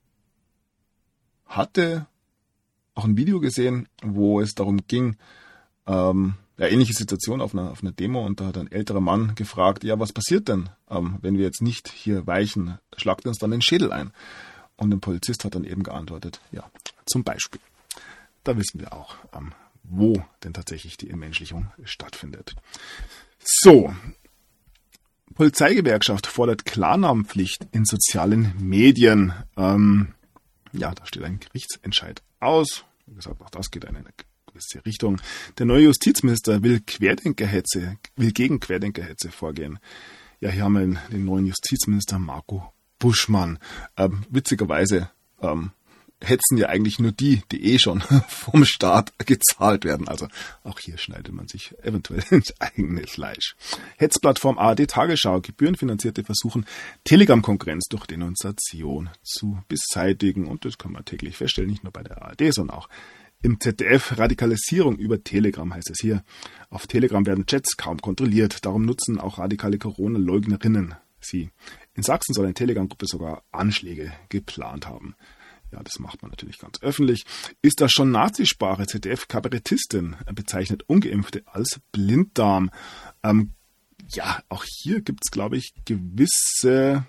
hatte auch ein Video gesehen, wo es darum ging, ähnliche Situation auf einer Demo, und da hat ein älterer Mann gefragt, ja, was passiert denn, wenn wir jetzt nicht hier weichen, schlagt uns dann den Schädel ein? Und ein Polizist hat dann eben geantwortet, ja, zum Beispiel. Da wissen wir auch, wo denn tatsächlich die Entmenschlichung stattfindet. So, Polizeigewerkschaft fordert Klarnamenpflicht in sozialen Medien. Ja, da steht ein Gerichtsentscheid aus. Wie gesagt, auch das geht in eine gewisse Richtung. Der neue Justizminister will gegen Querdenkerhetze vorgehen. Ja, hier haben wir den neuen Justizminister Marco Buschmann. Witzigerweise hetzen ja eigentlich nur die schon vom Staat gezahlt werden. Also auch hier schneidet man sich eventuell ins eigene Fleisch. Hetzplattform ARD Tagesschau, gebührenfinanzierte versuchen, Telegram-Konkurrenz durch Denunziation zu beseitigen. Und das kann man täglich feststellen, nicht nur bei der ARD, sondern auch im ZDF. Radikalisierung über Telegram heißt es hier. Auf Telegram werden Chats kaum kontrolliert. Darum nutzen auch radikale Corona-Leugnerinnen sie. In Sachsen soll eine Telegram-Gruppe sogar Anschläge geplant haben. Ja, das macht man natürlich ganz öffentlich. Ist das schon Nazisprache? ZDF-Kabarettistin bezeichnet Ungeimpfte als Blinddarm. Ja, auch hier gibt es, glaube ich, gewisse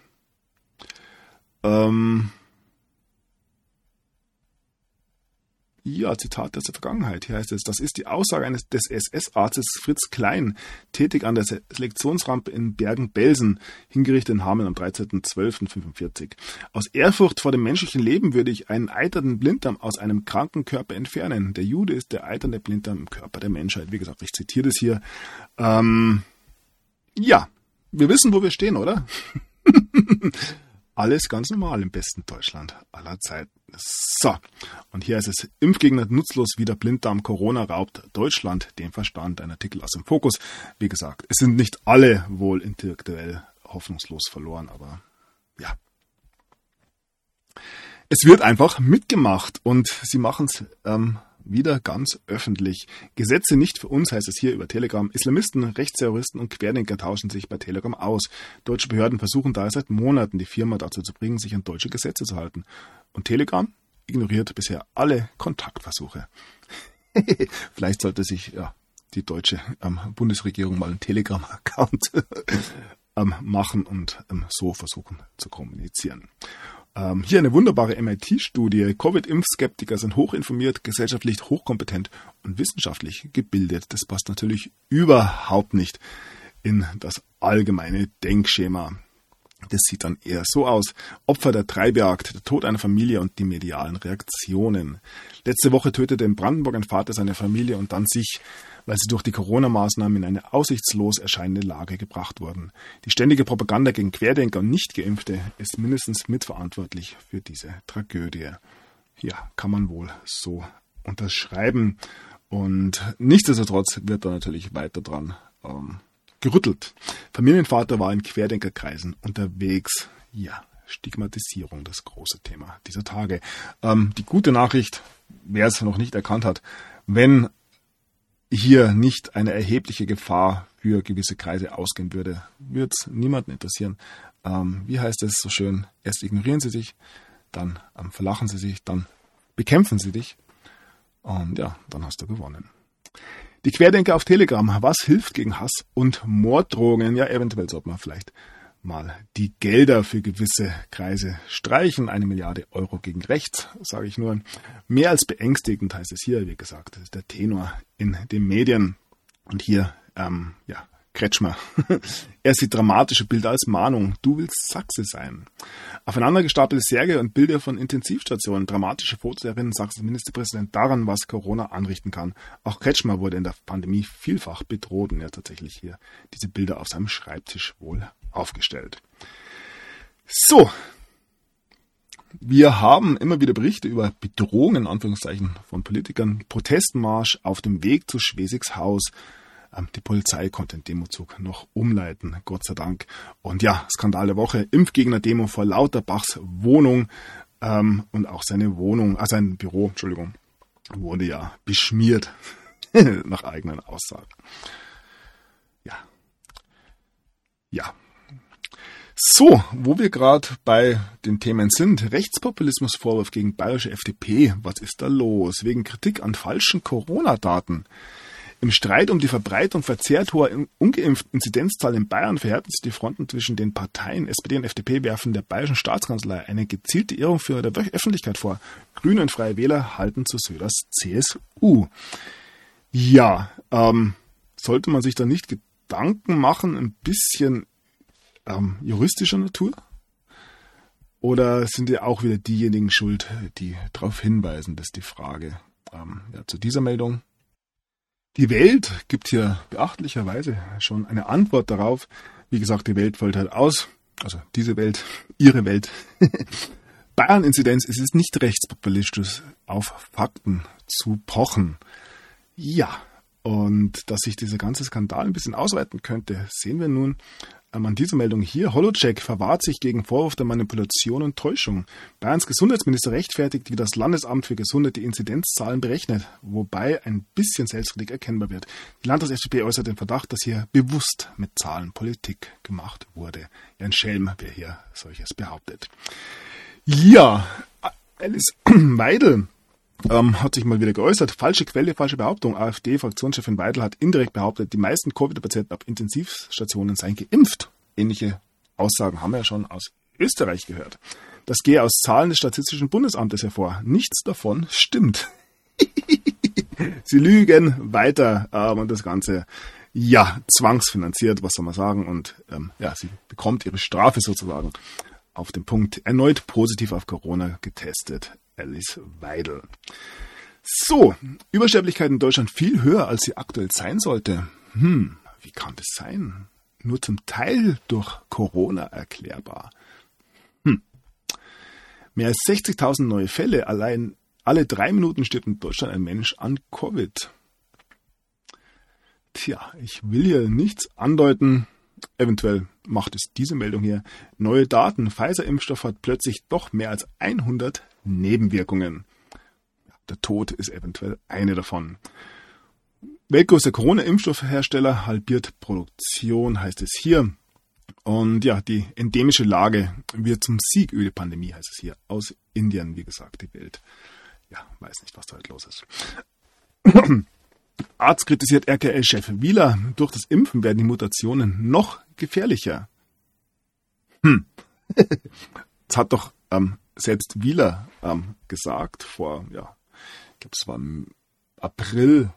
Zitat aus der Vergangenheit. Hier heißt es, das ist die Aussage des SS-Arztes Fritz Klein, tätig an der Selektionsrampe in Bergen-Belsen, hingerichtet in Hameln am 13.12.45. Aus Ehrfurcht vor dem menschlichen Leben würde ich einen eiternden Blinddarm aus einem kranken Körper entfernen. Der Jude ist der eiternde Blinddarm im Körper der Menschheit. Wie gesagt, ich zitiere das hier. Ja, wir wissen, wo wir stehen, oder? alles ganz normal im besten Deutschland aller Zeiten. So, und hier ist es: Impfgegner nutzlos, wie der Blinddarm Corona raubt Deutschland den Verstand. Ein Artikel aus dem Fokus. Wie gesagt, es sind nicht alle wohl intellektuell hoffnungslos verloren, aber ja. Es wird einfach mitgemacht und sie machen es wieder ganz öffentlich. Gesetze nicht für uns, heißt es hier über Telegram. Islamisten, Rechtsterroristen und Querdenker tauschen sich bei Telegram aus. Deutsche Behörden versuchen daher seit Monaten, die Firma dazu zu bringen, sich an deutsche Gesetze zu halten. Und Telegram ignoriert bisher alle Kontaktversuche. Vielleicht sollte sich die deutsche Bundesregierung mal einen Telegram-Account machen und so versuchen zu kommunizieren. Hier eine wunderbare MIT-Studie. Covid-Impfskeptiker sind hochinformiert, gesellschaftlich hochkompetent und wissenschaftlich gebildet. Das passt natürlich überhaupt nicht in das allgemeine Denkschema. Das sieht dann eher so aus: Opfer der Treibjagd, der Tod einer Familie und die medialen Reaktionen. Letzte Woche tötete in Brandenburg ein Vater seine Familie und dann sich, weil sie durch die Corona-Maßnahmen in eine aussichtslos erscheinende Lage gebracht wurden. Die ständige Propaganda gegen Querdenker und Nicht-Geimpfte ist mindestens mitverantwortlich für diese Tragödie. Ja, kann man wohl so unterschreiben. Und nichtsdestotrotz wird da natürlich weiter dran gerüttelt. Familienvater war in Querdenkerkreisen unterwegs. Ja, Stigmatisierung, das große Thema dieser Tage. Die gute Nachricht, wer es noch nicht erkannt hat: Wenn hier nicht eine erhebliche Gefahr für gewisse Kreise ausgehen würde, wird es niemanden interessieren. Wie heißt es so schön? Erst ignorieren sie dich, dann verlachen sie sich, dann bekämpfen sie dich und ja, dann hast du gewonnen. Die Querdenker auf Telegram: Was hilft gegen Hass und Morddrohungen? Ja, eventuell sollte man vielleicht mal die Gelder für gewisse Kreise streichen. 1 Milliarde Euro gegen rechts, sage ich nur. Mehr als beängstigend heißt es hier, wie gesagt, das ist der Tenor in den Medien. Und hier, Kretschmer. Er sieht dramatische Bilder als Mahnung. Du willst Sachse sein. Aufeinander gestapelte Särge und Bilder von Intensivstationen. Dramatische Fotos erinnern Sachsens Ministerpräsident daran, was Corona anrichten kann. Auch Kretschmer wurde in der Pandemie vielfach bedroht und er hat tatsächlich hier diese Bilder auf seinem Schreibtisch wohl aufgestellt. So. Wir haben immer wieder Berichte über Bedrohungen, in Anführungszeichen, von Politikern. Protestmarsch auf dem Weg zu Schwesigs Haus. Die Polizei konnte den Demozug noch umleiten, Gott sei Dank. Und ja, Skandal der Woche: Impfgegner-Demo vor Lauterbachs Wohnung. Und auch sein Büro, wurde ja beschmiert, nach eigenen Aussagen. Ja. So, wo wir gerade bei den Themen sind: Rechtspopulismusvorwurf gegen bayerische FDP. Was ist da los? Wegen Kritik an falschen Corona-Daten. Im Streit um die Verbreitung verzerrt hoher ungeimpften Inzidenzzahlen in Bayern verhärten sich die Fronten zwischen den Parteien. SPD und FDP werfen der bayerischen Staatskanzlei eine gezielte Irreführung der Öffentlichkeit vor. Grüne und Freie Wähler halten zu Söders CSU. Ja, sollte man sich da nicht Gedanken machen, ein bisschen juristischer Natur? Oder sind ja auch wieder diejenigen schuld, die darauf hinweisen? Das ist die Frage. Zu dieser Meldung. Die Welt gibt hier beachtlicherweise schon eine Antwort darauf. Wie gesagt, die Welt fällt halt aus. Also diese Welt, ihre Welt. Bayern-Inzidenz: Es ist nicht rechtspopulistisch, auf Fakten zu pochen. Ja, und dass sich dieser ganze Skandal ein bisschen ausweiten könnte, sehen wir nun an dieser Meldung hier. Holocheck verwahrt sich gegen Vorwurf der Manipulation und Täuschung. Bayerns Gesundheitsminister rechtfertigt, wie das Landesamt für Gesundheit die Inzidenzzahlen berechnet, wobei ein bisschen Selbstkritik erkennbar wird. Die Landtags-FDP äußert den Verdacht, dass hier bewusst mit Zahlen Politik gemacht wurde. Ja, ein Schelm, wer hier solches behauptet. Ja, Alice Weidel hat sich mal wieder geäußert. Falsche Quelle, falsche Behauptung. AfD-Fraktionschefin Weidel hat indirekt behauptet, die meisten Covid-Patienten auf Intensivstationen seien geimpft. Ähnliche Aussagen haben wir ja schon aus Österreich gehört. Das gehe aus Zahlen des Statistischen Bundesamtes hervor. Nichts davon stimmt. Sie lügen weiter und das Ganze, zwangsfinanziert, was soll man sagen. Und sie bekommt ihre Strafe sozusagen auf den Punkt. Erneut positiv auf Corona getestet. Alice Weidel. So, Übersterblichkeit in Deutschland viel höher, als sie aktuell sein sollte. Wie kann das sein? Nur zum Teil durch Corona erklärbar. Mehr als 60.000 neue Fälle. Allein alle 3 Minuten stirbt in Deutschland ein Mensch an Covid. Tja, ich will hier nichts andeuten. Eventuell macht es diese Meldung hier. Neue Daten. Pfizer-Impfstoff hat plötzlich doch mehr als 100 Nebenwirkungen. Der Tod ist eventuell eine davon. Weltgrößter Corona-Impfstoffhersteller halbiert Produktion, heißt es hier. Und ja, die endemische Lage wird zum Sieg über die Pandemie, heißt es hier. Aus Indien, wie gesagt, die Welt. Ja, weiß nicht, was da heute los ist. Arzt kritisiert RKL-Chef Wieler. Durch das Impfen werden die Mutationen noch gefährlicher. Das hat doch selbst Wieler gesagt vor, ja, ich glaube, es war im April,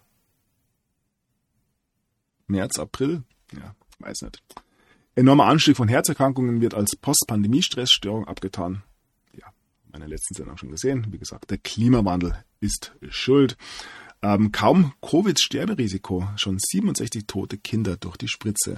März, April, ja, weiß nicht. Enormer Anstieg von Herzerkrankungen wird als Post-Pandemie-Stressstörung abgetan. Ja, meine letzten Sendung schon gesehen. Wie gesagt, der Klimawandel ist schuld. Kaum Covid-Sterberisiko, schon 67 tote Kinder durch die Spritze.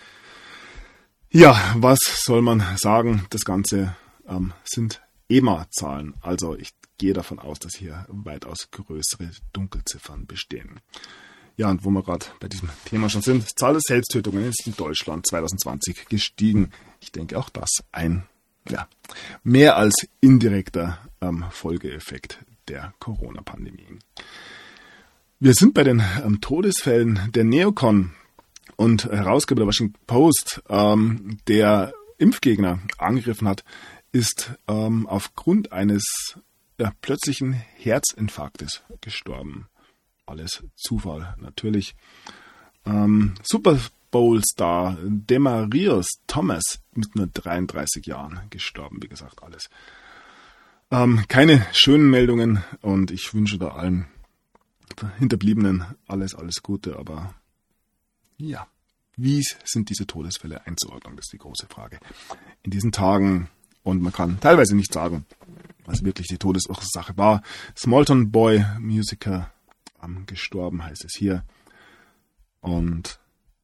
Ja, was soll man sagen? Das Ganze sind EMA-Zahlen. Also ich gehe davon aus, dass hier weitaus größere Dunkelziffern bestehen. Ja, und wo wir gerade bei diesem Thema schon sind, die Zahl der Selbsttötungen ist in Deutschland 2020 gestiegen. Ich denke auch das ein mehr als indirekter Folgeeffekt der Corona-Pandemie. Wir sind bei den Todesfällen. Der Neocon und Herausgeber der Washington Post, der Impfgegner angegriffen hat, ist aufgrund eines plötzlichen Herzinfarktes gestorben. Alles Zufall, natürlich. Super Bowl-Star Demaryius Thomas mit nur 33 Jahren gestorben, wie gesagt, alles. Keine schönen Meldungen und ich wünsche da allen Hinterbliebenen alles Gute, aber ja, wie sind diese Todesfälle einzuordnen, das ist die große Frage. In diesen Tagen, und man kann teilweise nicht sagen, was wirklich die Todesursache war. Smolton Boy, Musiker, gestorben, heißt es hier. Und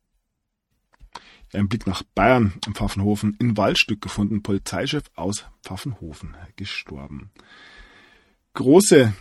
ein Blick nach Bayern, im Pfaffenhofen, in Waldstück gefunden, Polizeichef aus Pfaffenhofen gestorben. Große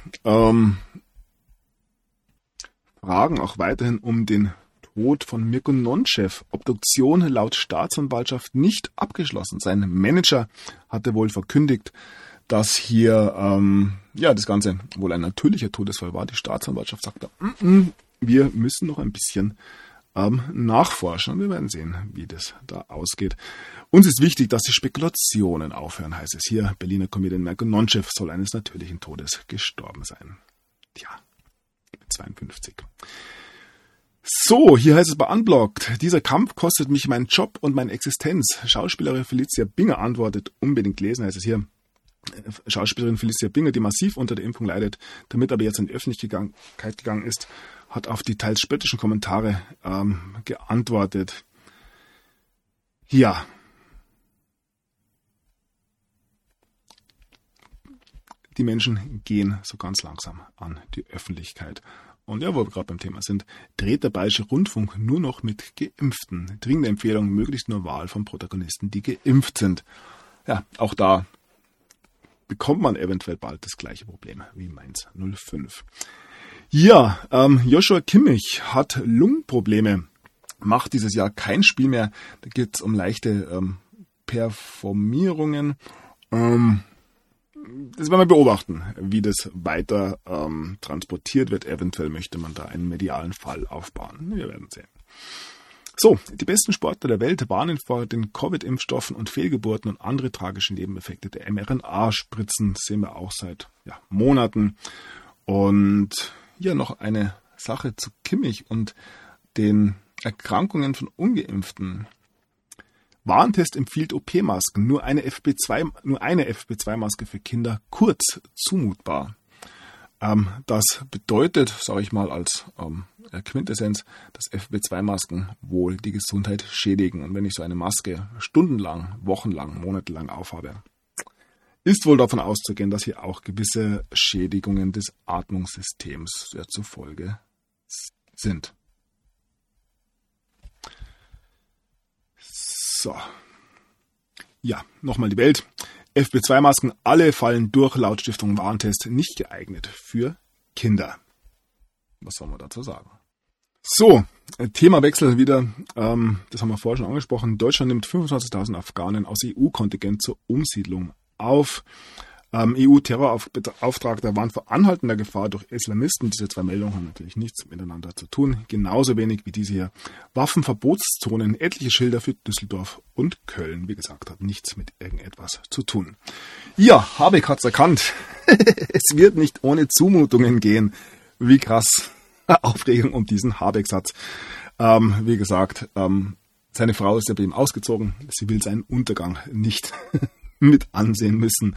Fragen auch weiterhin um den Tod von Mirko Nonchev. Obduktion laut Staatsanwaltschaft nicht abgeschlossen. Sein Manager hatte wohl verkündigt, dass hier das Ganze wohl ein natürlicher Todesfall war. Die Staatsanwaltschaft sagte, wir müssen noch ein bisschen nachforschen und wir werden sehen, wie das da ausgeht. Uns ist wichtig, dass die Spekulationen aufhören, heißt es hier. Berliner Comedian Mirko Nonchev soll eines natürlichen Todes gestorben sein. Tja, 52. So, hier heißt es bei Unblocked. Dieser Kampf kostet mich meinen Job und meine Existenz. Schauspielerin Felicia Binger antwortet, unbedingt lesen, heißt es hier. Schauspielerin Felicia Binger, die massiv unter der Impfung leidet, damit aber jetzt in die Öffentlichkeit gegangen ist, hat auf die teils spöttischen Kommentare geantwortet. Ja. Die Menschen gehen so ganz langsam an die Öffentlichkeit. Und ja, wo wir gerade beim Thema sind, dreht der Bayerische Rundfunk nur noch mit Geimpften. Dringende Empfehlung, möglichst nur Wahl von Protagonisten, die geimpft sind. Ja, auch da bekommt man eventuell bald das gleiche Problem wie Mainz 05. Ja, Joshua Kimmich hat Lungenprobleme, macht dieses Jahr kein Spiel mehr. Da geht es um leichte Performierungen. Das werden wir beobachten, wie das weiter transportiert wird. Eventuell möchte man da einen medialen Fall aufbauen. Wir werden sehen. So, die besten Sportler der Welt warnen vor den Covid-Impfstoffen und Fehlgeburten und andere tragische Nebeneffekte der mRNA-Spritzen. Das sehen wir auch seit Monaten. Und ja, noch eine Sache zu Kimmich und den Erkrankungen von Ungeimpften. Warentest empfiehlt OP-Masken, nur eine FFP2-Maske für Kinder, kurz zumutbar. Das bedeutet, sage ich mal als Quintessenz, dass FFP2-Masken wohl die Gesundheit schädigen. Und wenn ich so eine Maske stundenlang, wochenlang, monatelang aufhabe, ist wohl davon auszugehen, dass hier auch gewisse Schädigungen des Atmungssystems zufolge sind. So. Ja, nochmal die Welt. FP2-Masken, alle fallen durch, laut Stiftung Warentest nicht geeignet für Kinder. Was soll man dazu sagen? So, Themawechsel wieder, das haben wir vorher schon angesprochen. Deutschland nimmt 25.000 Afghanen aus EU-Kontingent zur Umsiedlung auf. EU-Terrorauftragter warnt vor anhaltender Gefahr durch Islamisten. Diese zwei Meldungen haben natürlich nichts miteinander zu tun. Genauso wenig wie diese hier. Waffenverbotszonen, etliche Schilder für Düsseldorf und Köln. Wie gesagt, hat nichts mit irgendetwas zu tun. Ja, Habeck hat's erkannt. Es wird nicht ohne Zumutungen gehen. Wie krass. Aufregung um diesen Habeck-Satz. Wie gesagt, seine Frau ist ja bei ihm ausgezogen. Sie will seinen Untergang nicht mit ansehen müssen.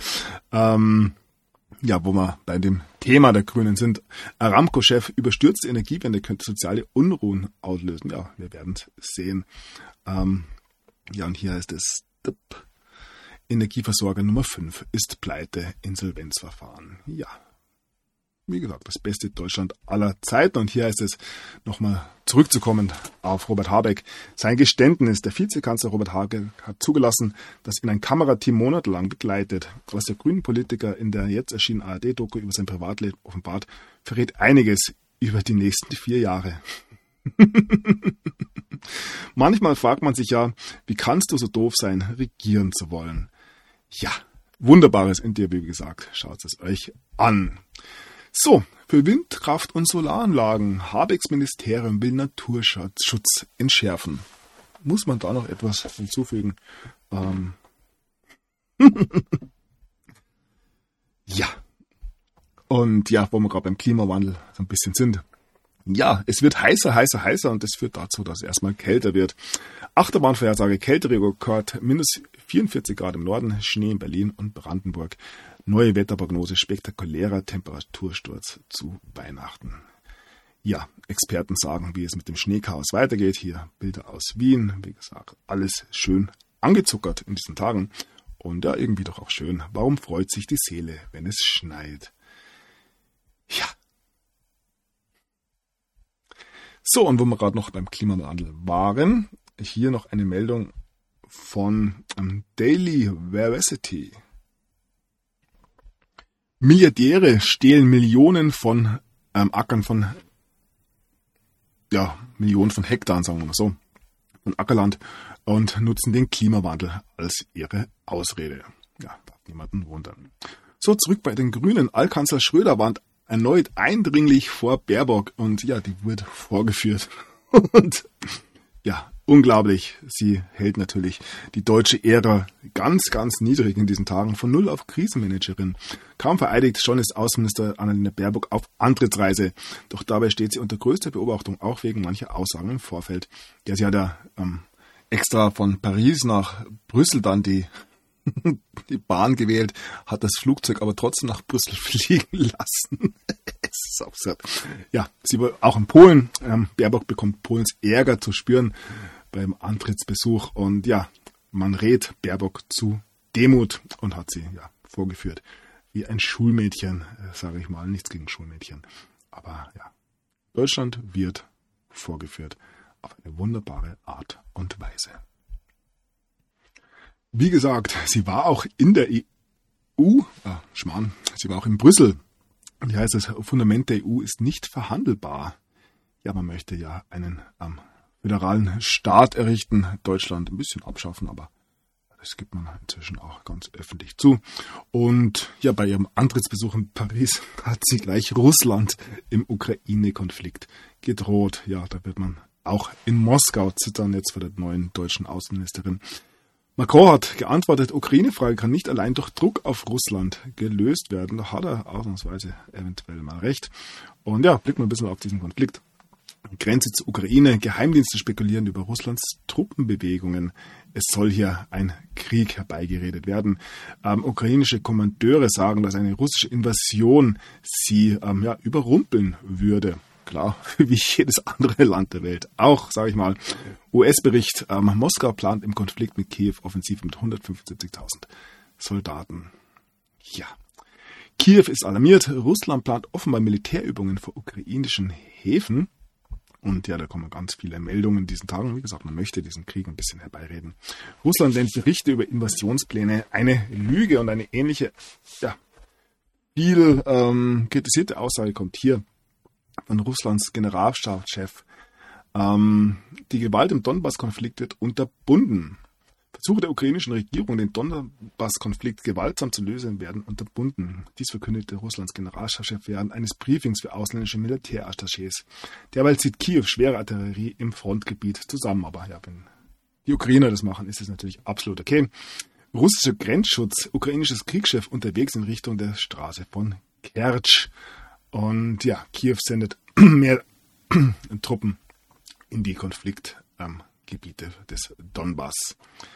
Wo wir bei dem Thema der Grünen sind. Aramco-Chef, überstürzte Energiewende könnte soziale Unruhen auslösen. Ja, wir werden es sehen. Und hier heißt es, Energieversorger Nummer 5 ist pleite, Insolvenzverfahren. Ja, wie gesagt, das beste Deutschland aller Zeiten. Und hier heißt es, nochmal zurückzukommen auf Robert Habeck. Sein Geständnis, der Vizekanzler Robert Habeck hat zugelassen, dass ihn ein Kamerateam monatelang begleitet. Was der grünen Politiker in der jetzt erschienenen ARD-Doku über sein Privatleben offenbart, verrät einiges über die nächsten 4 Jahre. Manchmal fragt man sich ja, wie kannst du so doof sein, regieren zu wollen? Ja, wunderbares Interview, wie gesagt. Schaut es euch an. So, für Windkraft- und Solaranlagen. Habecks Ministerium will Naturschutz entschärfen. Muss man da noch etwas hinzufügen? Ja. Und ja, wo wir gerade beim Klimawandel so ein bisschen sind. Ja, es wird heißer und das führt dazu, dass es erstmal kälter wird. Achterbahnvorhersage, Kälterekord, minus 44 Grad im Norden, Schnee in Berlin und Brandenburg. Neue Wetterprognose, spektakulärer Temperatursturz zu Weihnachten. Ja, Experten sagen, wie es mit dem Schneechaos weitergeht. Hier Bilder aus Wien. Wie gesagt, alles schön angezuckert in diesen Tagen. Und ja, irgendwie doch auch schön. Warum freut sich die Seele, wenn es schneit? Ja. So, und wo wir gerade noch beim Klimawandel waren, hier noch eine Meldung von Daily Veracity. Milliardäre stehlen Millionen von Ackern von, Millionen von Hektaren, sagen wir mal so, von Ackerland und nutzen den Klimawandel als ihre Ausrede. Ja, darf niemanden wundern. So, zurück bei den Grünen. Altkanzler Schröder warnt erneut eindringlich vor Baerbock und ja, die wird vorgeführt. Und ja, unglaublich. Sie hält natürlich die deutsche Ära ganz, ganz niedrig in diesen Tagen. Von null auf Krisenmanagerin. Kaum vereidigt, schon ist Außenminister Annalena Baerbock auf Antrittsreise. Doch dabei steht sie unter größter Beobachtung, auch wegen mancher Aussagen im Vorfeld. Ja, sie hat ja extra von Paris nach Brüssel dann die Bahn gewählt, hat das Flugzeug aber trotzdem nach Brüssel fliegen lassen. Es ist absurd. Ja, sie war auch in Polen. Baerbock bekommt Polens Ärger zu spüren beim Antrittsbesuch. Und ja, man rät Baerbock zu Demut und hat sie vorgeführt. Wie ein Schulmädchen, sage ich mal. Nichts gegen Schulmädchen. Aber ja, Deutschland wird vorgeführt auf eine wunderbare Art und Weise. Wie gesagt, sie war auch in der EU, sie war auch in Brüssel. Wie heißt es, Fundament der EU ist nicht verhandelbar. Ja, man möchte ja einen föderalen Staat errichten, Deutschland ein bisschen abschaffen, aber das gibt man inzwischen auch ganz öffentlich zu. Und ja, bei ihrem Antrittsbesuch in Paris hat sie gleich Russland im Ukraine-Konflikt gedroht. Ja, da wird man auch in Moskau zittern jetzt vor der neuen deutschen Außenministerin. Macron hat geantwortet, Ukraine-Frage kann nicht allein durch Druck auf Russland gelöst werden. Da hat er ausnahmsweise eventuell mal recht. Und ja, blicken wir ein bisschen auf diesen Konflikt. Grenze zur Ukraine, Geheimdienste spekulieren über Russlands Truppenbewegungen. Es soll hier ein Krieg herbeigeredet werden. Ukrainische Kommandeure sagen, dass eine russische Invasion sie überrumpeln würde. Klar, wie jedes andere Land der Welt. Auch, sage ich mal, US-Bericht, Moskau plant im Konflikt mit Kiew Offensive mit 175.000 Soldaten. Ja, Kiew ist alarmiert. Russland plant offenbar Militärübungen vor ukrainischen Häfen. Und ja, da kommen ganz viele Meldungen in diesen Tagen. Wie gesagt, man möchte diesen Krieg ein bisschen herbeireden. Russland nennt Berichte über Invasionspläne eine Lüge, und eine ähnliche, viel kritisierte Aussage kommt hier von Russlands Generalstabschef. Die Gewalt im Donbass-Konflikt wird unterbunden. Versuche der ukrainischen Regierung, den Donbass-Konflikt gewaltsam zu lösen, werden unterbunden. Dies verkündete Russlands Generalstabschef während eines Briefings für ausländische Militärattachés. Derweil zieht Kiew schwere Artillerie im Frontgebiet zusammen. Aber ja, wenn die Ukrainer das machen, ist es natürlich absolut okay. Russischer Grenzschutz, ukrainisches Kriegsschiff unterwegs in Richtung der Straße von Kertsch. Und ja, Kiew sendet mehr Truppen in die Konfliktgebiete des Donbass.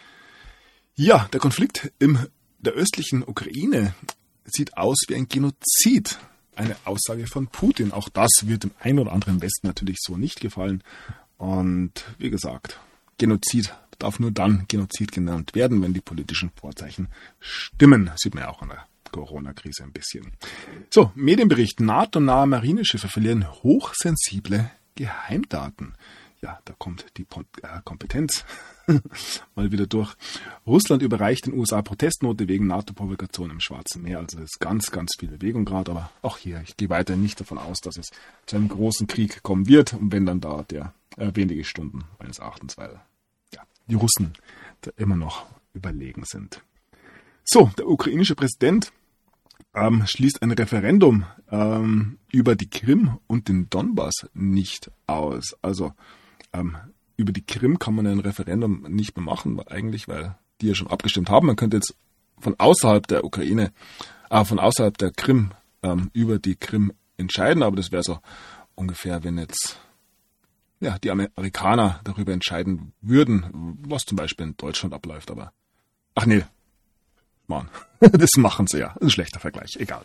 Ja, der Konflikt in der östlichen Ukraine sieht aus wie ein Genozid. Eine Aussage von Putin. Auch das wird dem einen oder anderen im Westen natürlich so nicht gefallen. Und wie gesagt, Genozid darf nur dann Genozid genannt werden, wenn die politischen Vorzeichen stimmen. Sieht man ja auch an der Corona-Krise ein bisschen. So, Medienbericht. NATO-nahe Marineschiffe verlieren hochsensible Geheimdaten. Ja, da kommt die Kompetenz mal wieder durch. Russland überreicht den USA Protestnote wegen NATO-Provokation im Schwarzen Meer. Also es ist ganz, ganz viel Bewegung gerade. Aber auch hier, ich gehe weiter nicht davon aus, dass es zu einem großen Krieg kommen wird. Und wenn, dann dauert der wenige Stunden meines Erachtens, weil die Russen da immer noch überlegen sind. So, der ukrainische Präsident schließt ein Referendum über die Krim und den Donbass nicht aus. Also über die Krim kann man ein Referendum nicht mehr machen, eigentlich, weil die ja schon abgestimmt haben. Man könnte jetzt von außerhalb der Ukraine, von außerhalb der Krim über die Krim entscheiden, aber das wäre so ungefähr, wenn jetzt die Amerikaner darüber entscheiden würden, was zum Beispiel in Deutschland abläuft. Aber ach nee, Mann, das machen sie ja. Ein schlechter Vergleich, egal.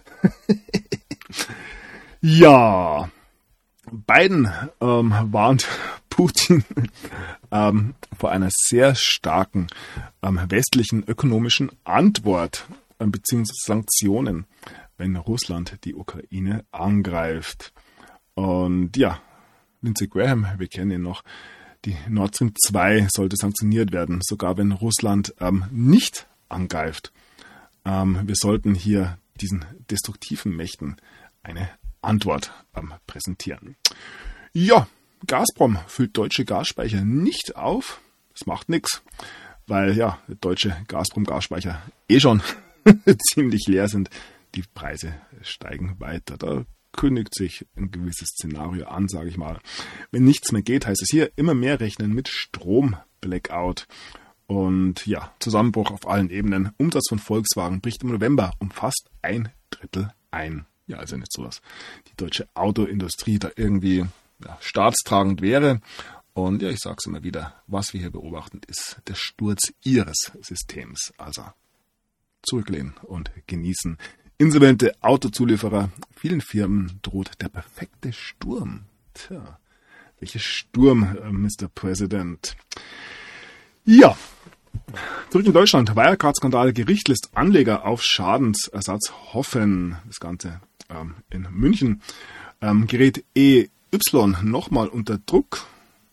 Ja, Biden warnt Putin vor einer sehr starken westlichen ökonomischen Antwort bzw. Sanktionen, wenn Russland die Ukraine angreift. Und ja, Lindsey Graham, wir kennen ihn noch, die Nord Stream 2 sollte sanktioniert werden, sogar wenn Russland nicht angreift. Wir sollten hier diesen destruktiven Mächten eine Antwort präsentieren. Ja, Gazprom füllt deutsche Gasspeicher nicht auf. Das macht nichts, weil der deutsche Gazprom-Gasspeicher schon ziemlich leer sind. Die Preise steigen weiter. Da kündigt sich ein gewisses Szenario an, sage ich mal. Wenn nichts mehr geht, heißt es hier immer mehr rechnen mit Strom-Blackout. Und Zusammenbruch auf allen Ebenen. Umsatz von Volkswagen bricht im November um fast 1/3 ein. Ja, also nicht so, dass die deutsche Autoindustrie da irgendwie staatstragend wäre. Und ich sage es immer wieder, was wir hier beobachten, ist der Sturz ihres Systems. Also zurücklehnen und genießen. Insolvente Autozulieferer. Vielen Firmen droht der perfekte Sturm. Tja, welcher Sturm, Mr. President? Ja, zurück in Deutschland. Wirecard-Skandal. Gericht lässt Anleger auf Schadensersatz hoffen. Das Ganze in München. Gerät EY nochmal unter Druck.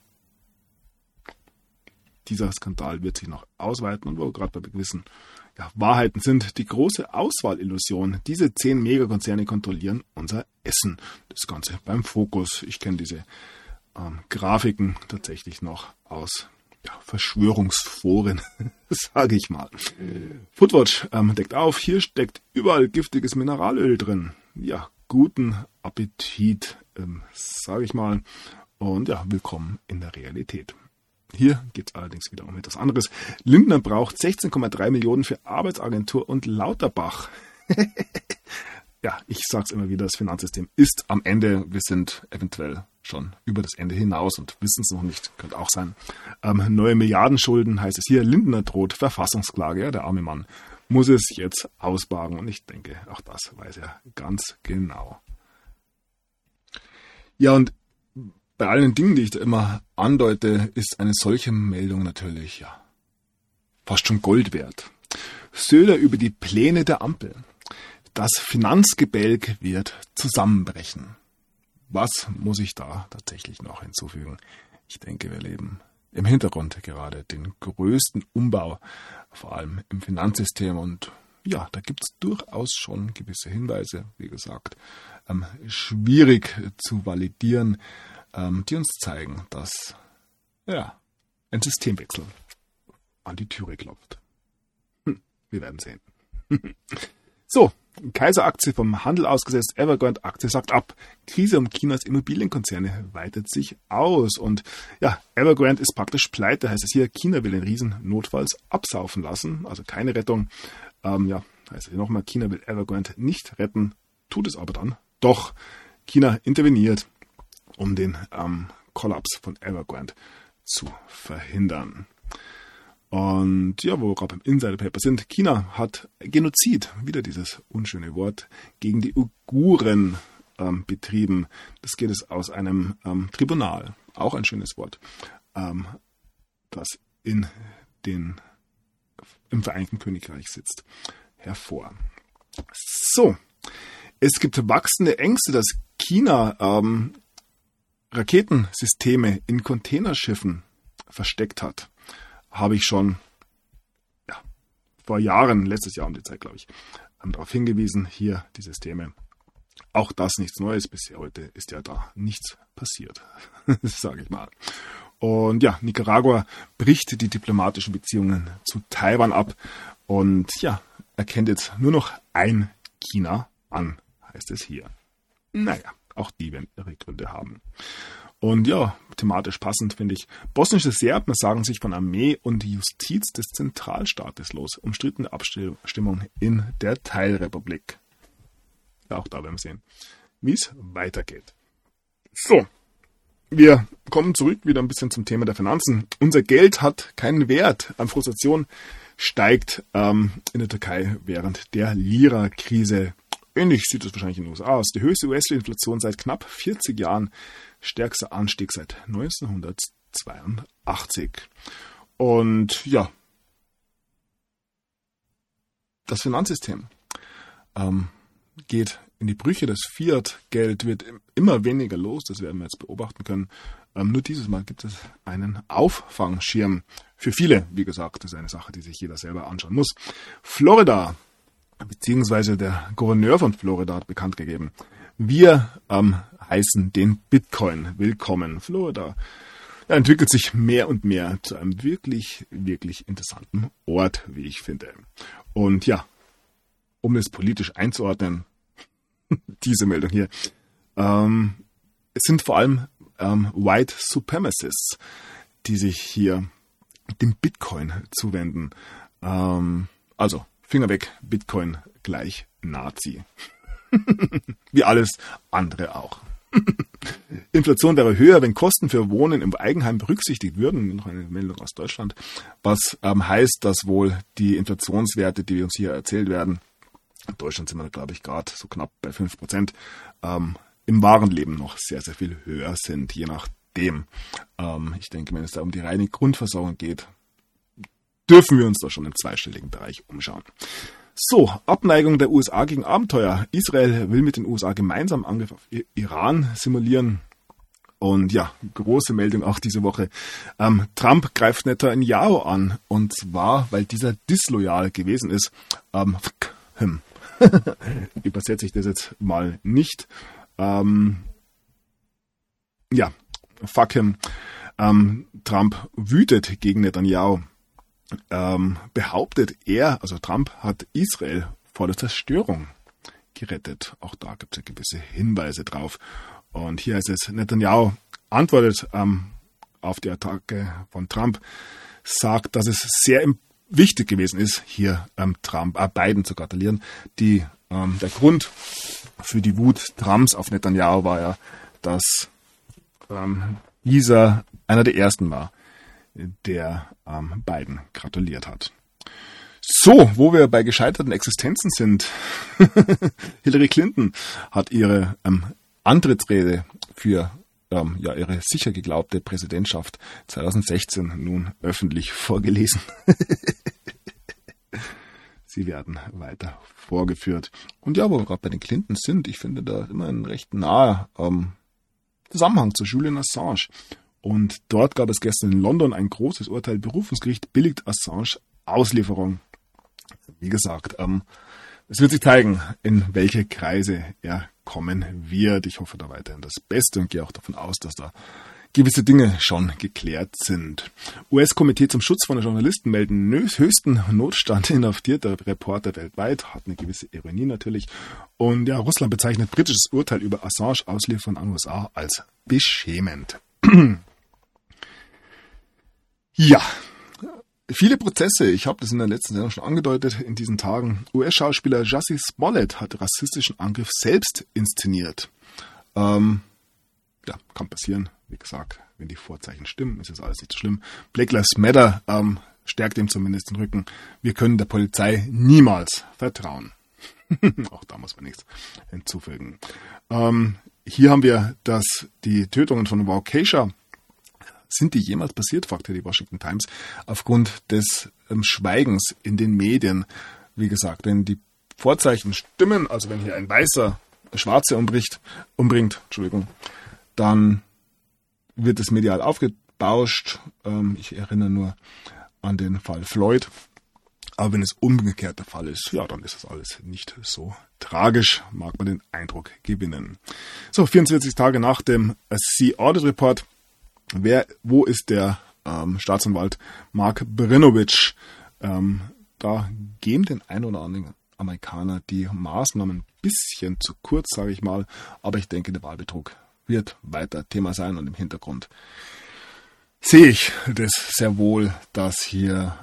Dieser Skandal wird sich noch ausweiten und wo wir gerade bei gewissen Wahrheiten sind. Die große Auswahlillusion. Diese 10 Megakonzerne kontrollieren unser Essen. Das Ganze beim Fokus. Ich kenne diese Grafiken tatsächlich noch aus Verschwörungsforen, sage ich mal. Foodwatch deckt auf, hier steckt überall giftiges Mineralöl drin. Ja, guten Appetit, sage ich mal. Und willkommen in der Realität. Hier geht es allerdings wieder um etwas anderes. Lindner braucht 16,3 Millionen für Arbeitsagentur und Lauterbach. Ich sage es immer wieder, das Finanzsystem ist am Ende. Wir sind eventuell schon über das Ende hinaus und wissen es noch nicht. Könnte auch sein. Neue Milliardenschulden heißt es hier. Lindner droht Verfassungsklage. Ja, der arme Mann muss es jetzt ausbaden. Und ich denke, auch das weiß er ganz genau. Ja, und bei allen Dingen, die ich da immer andeute, ist eine solche Meldung natürlich fast schon Gold wert. Söder über die Pläne der Ampel. Das Finanzgebälk wird zusammenbrechen. was muss ich da tatsächlich noch hinzufügen? Ich denke, wir erleben im Hintergrund gerade den größten Umbau, vor allem im Finanzsystem. Und ja, da gibt es durchaus schon gewisse Hinweise, wie gesagt, schwierig zu validieren, die uns zeigen, dass ein Systemwechsel an die Türe klopft. Wir werden sehen. So, Kaiser-Aktie vom Handel ausgesetzt, Evergrande-Aktie sagt ab. Krise um Chinas Immobilienkonzerne weitet sich aus. Und ja, Evergrande ist praktisch pleite, heißt es hier. China will den Riesen notfalls absaufen lassen, also keine Rettung. Heißt es nochmal, China will Evergrande nicht retten, tut es aber dann doch. China interveniert, um den Kollaps von Evergrande zu verhindern. Und ja, wo wir gerade beim Insider-Paper sind, China hat Genozid, wieder dieses unschöne Wort, gegen die Uiguren betrieben. Das geht es aus einem Tribunal, auch ein schönes Wort, das im Vereinigten Königreich sitzt, hervor. So, es gibt wachsende Ängste, dass China Raketensysteme in Containerschiffen versteckt hat. Habe ich schon vor Jahren, letztes Jahr um die Zeit, glaube ich, darauf hingewiesen, hier die Systeme. Auch das nichts Neues, bisher heute ist ja da nichts passiert, sage ich mal. Und ja, Nicaragua bricht die diplomatischen Beziehungen zu Taiwan ab und ja, erkennt jetzt nur noch ein China an, heißt es hier. Naja, auch die werden ihre Gründe haben. Und ja, thematisch passend finde ich, bosnische Serben sagen sich von Armee und Justiz des Zentralstaates los. Umstrittene Abstimmung in der Teilrepublik. Ja, auch da werden wir sehen, wie es weitergeht. So, wir kommen zurück wieder ein bisschen zum Thema der Finanzen. Unser Geld hat keinen Wert. Frustration steigt in der Türkei während der Lira-Krise. Ähnlich sieht es wahrscheinlich in den USA aus. Die höchste US-Inflation seit knapp 40 Jahren. Stärkster Anstieg seit 1982. Und ja, das Finanzsystem geht in die Brüche. Das Fiat-Geld wird immer weniger los. Das werden wir jetzt beobachten können. Nur dieses Mal gibt es einen Auffangschirm. Für viele, wie gesagt, das ist eine Sache, die sich jeder selber anschauen muss. Florida, beziehungsweise der Gouverneur von Florida hat bekannt gegeben, wir heißen den Bitcoin willkommen. Florida entwickelt sich mehr und mehr zu einem wirklich, wirklich interessanten Ort, wie ich finde. Und ja, um es politisch einzuordnen, diese Meldung hier, es sind vor allem White Supremacists, die sich hier dem Bitcoin zuwenden. Also, Finger weg, Bitcoin gleich Nazi. Wie alles andere auch. Inflation wäre höher, wenn Kosten für Wohnen im Eigenheim berücksichtigt würden. Noch eine Meldung aus Deutschland. Was heißt, dass wohl die Inflationswerte, die uns hier erzählt werden, in Deutschland sind wir, glaube ich, gerade so knapp bei 5%, im wahren Leben noch sehr, sehr viel höher sind, je nachdem. Ich denke, wenn es da um die reine Grundversorgung geht, dürfen wir uns da schon im zweistelligen Bereich umschauen. So, Abneigung der USA gegen Abenteuer. Israel will mit den USA gemeinsam Angriff auf Iran simulieren. Und ja, große Meldung auch diese Woche. Trump greift Netanyahu an. Und zwar, weil dieser disloyal gewesen ist. Übersetze ich das jetzt mal nicht. Fuck him. Trump wütet gegen Netanyahu. Behauptet er, also Trump, hat Israel vor der Zerstörung gerettet. Auch da gibt es ja gewisse Hinweise drauf. Und hier heißt es, Netanyahu antwortet auf die Attacke von Trump, sagt, dass es sehr wichtig gewesen ist, hier Biden zu gratulieren. Der Grund für die Wut Trumps auf Netanyahu war ja, dass dieser einer der ersten war, der Biden gratuliert hat. So, wo wir bei gescheiterten Existenzen sind. Hillary Clinton hat ihre Antrittsrede für ihre sicher geglaubte Präsidentschaft 2016 nun öffentlich vorgelesen. Sie werden weiter vorgeführt. Und ja, wo wir gerade bei den Clintons sind, ich finde da immerhin recht nahe Zusammenhang zu Julian Assange. Und dort gab es gestern in London ein großes Urteil. Berufungsgericht billigt Assange Auslieferung. Wie gesagt, es wird sich zeigen, in welche Kreise er kommen wird. Ich hoffe da weiterhin das Beste und gehe auch davon aus, dass da gewisse Dinge schon geklärt sind. US-Komitee zum Schutz von Journalisten melden höchsten Notstand, inhaftierter Reporter weltweit. Hat eine gewisse Ironie natürlich. Und ja, Russland bezeichnet britisches Urteil über Assange Ausliefern an USA als beschämend. Ja, viele Prozesse. Ich habe das in der letzten Sendung schon angedeutet in diesen Tagen. US-Schauspieler Jussie Smollett hat rassistischen Angriff selbst inszeniert. Ja, kann passieren. Wie gesagt, wenn die Vorzeichen stimmen, ist das alles nicht so schlimm. Black Lives Matter stärkt ihm zumindest den Rücken. Wir können der Polizei niemals vertrauen. Auch da muss man nichts hinzufügen. Hier haben wir die Tötungen von Waukesha. Sind die jemals passiert, fragte die Washington Times, aufgrund des Schweigens in den Medien. Wie gesagt, wenn die Vorzeichen stimmen, also wenn hier ein Weißer Schwarze umbringt, dann wird es medial aufgebauscht. Ich erinnere nur an den Fall Floyd. Aber wenn es umgekehrt der Fall ist, ja, dann ist das alles nicht so tragisch, mag man den Eindruck gewinnen. So, 44 Tage nach dem Sea Audit Report. Wo ist der Staatsanwalt Mark Brnovich? Da geben den ein oder anderen Amerikaner die Maßnahmen ein bisschen zu kurz, sage ich mal. Aber ich denke, der Wahlbetrug wird weiter Thema sein. Und im Hintergrund sehe ich das sehr wohl, dass hier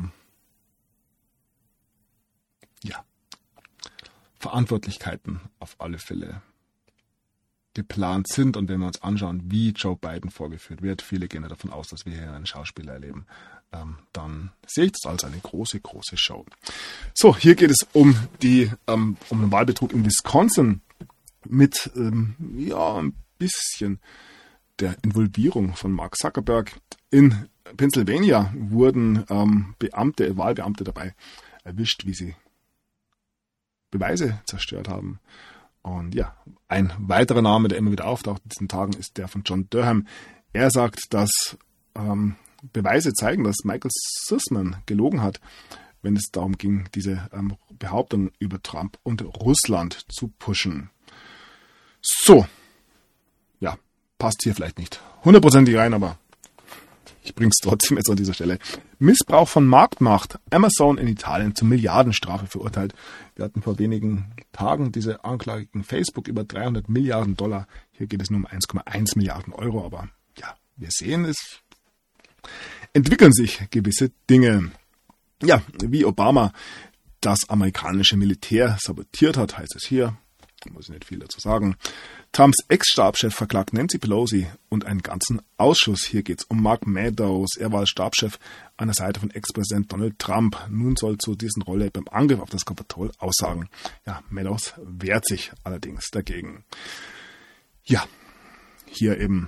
Verantwortlichkeiten auf alle Fälle geplant sind. Und wenn wir uns anschauen, wie Joe Biden vorgeführt wird, viele gehen ja davon aus, dass wir hier einen Schauspieler erleben, dann sehe ich das als eine große, große Show. So, hier geht es um den Wahlbetrug in Wisconsin mit ein bisschen der Involvierung von Mark Zuckerberg. In Pennsylvania wurden Wahlbeamte dabei erwischt, wie sie Beweise zerstört haben. Und ja, ein weiterer Name, der immer wieder auftaucht in diesen Tagen, ist der von John Durham. Er sagt, dass Beweise zeigen, dass Michael Sussman gelogen hat, wenn es darum ging, diese Behauptung über Trump und Russland zu pushen. So, ja, passt hier vielleicht nicht 100% rein, aber ich bringe es trotzdem jetzt an dieser Stelle. Missbrauch von Marktmacht. Amazon in Italien zur Milliardenstrafe verurteilt. Wir hatten vor wenigen Tagen diese Anklage gegen Facebook über $300 Milliarden. Hier geht es nur um 1,1 Milliarden Euro. Aber ja, wir sehen, es entwickeln sich gewisse Dinge. Ja, wie Obama das amerikanische Militär sabotiert hat, heißt es hier. Muss ich nicht viel dazu sagen. Trumps Ex-Stabschef verklagt Nancy Pelosi und einen ganzen Ausschuss. Hier geht es um Mark Meadows. Er war als Stabschef an der Seite von Ex-Präsident Donald Trump. Nun soll zu diesen Rolle beim Angriff auf das Kapitol aussagen. Ja, Meadows wehrt sich allerdings dagegen. Ja, hier eben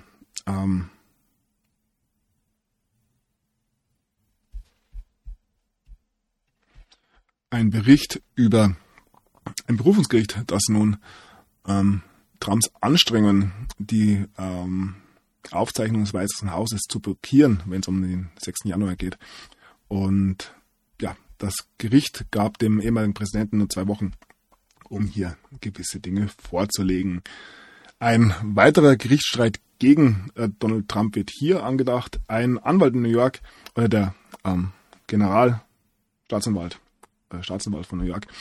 ein Bericht über ein Berufungsgericht, das nun Trumps Anstrengungen, die Aufzeichnung des Weißen Hauses zu blockieren, wenn es um den 6. Januar geht. Und ja, das Gericht gab dem ehemaligen Präsidenten nur 2 Wochen, um hier gewisse Dinge vorzulegen. Ein weiterer Gerichtsstreit gegen Donald Trump wird hier angedacht. Ein Anwalt in New York, oder der Staatsanwalt von New York,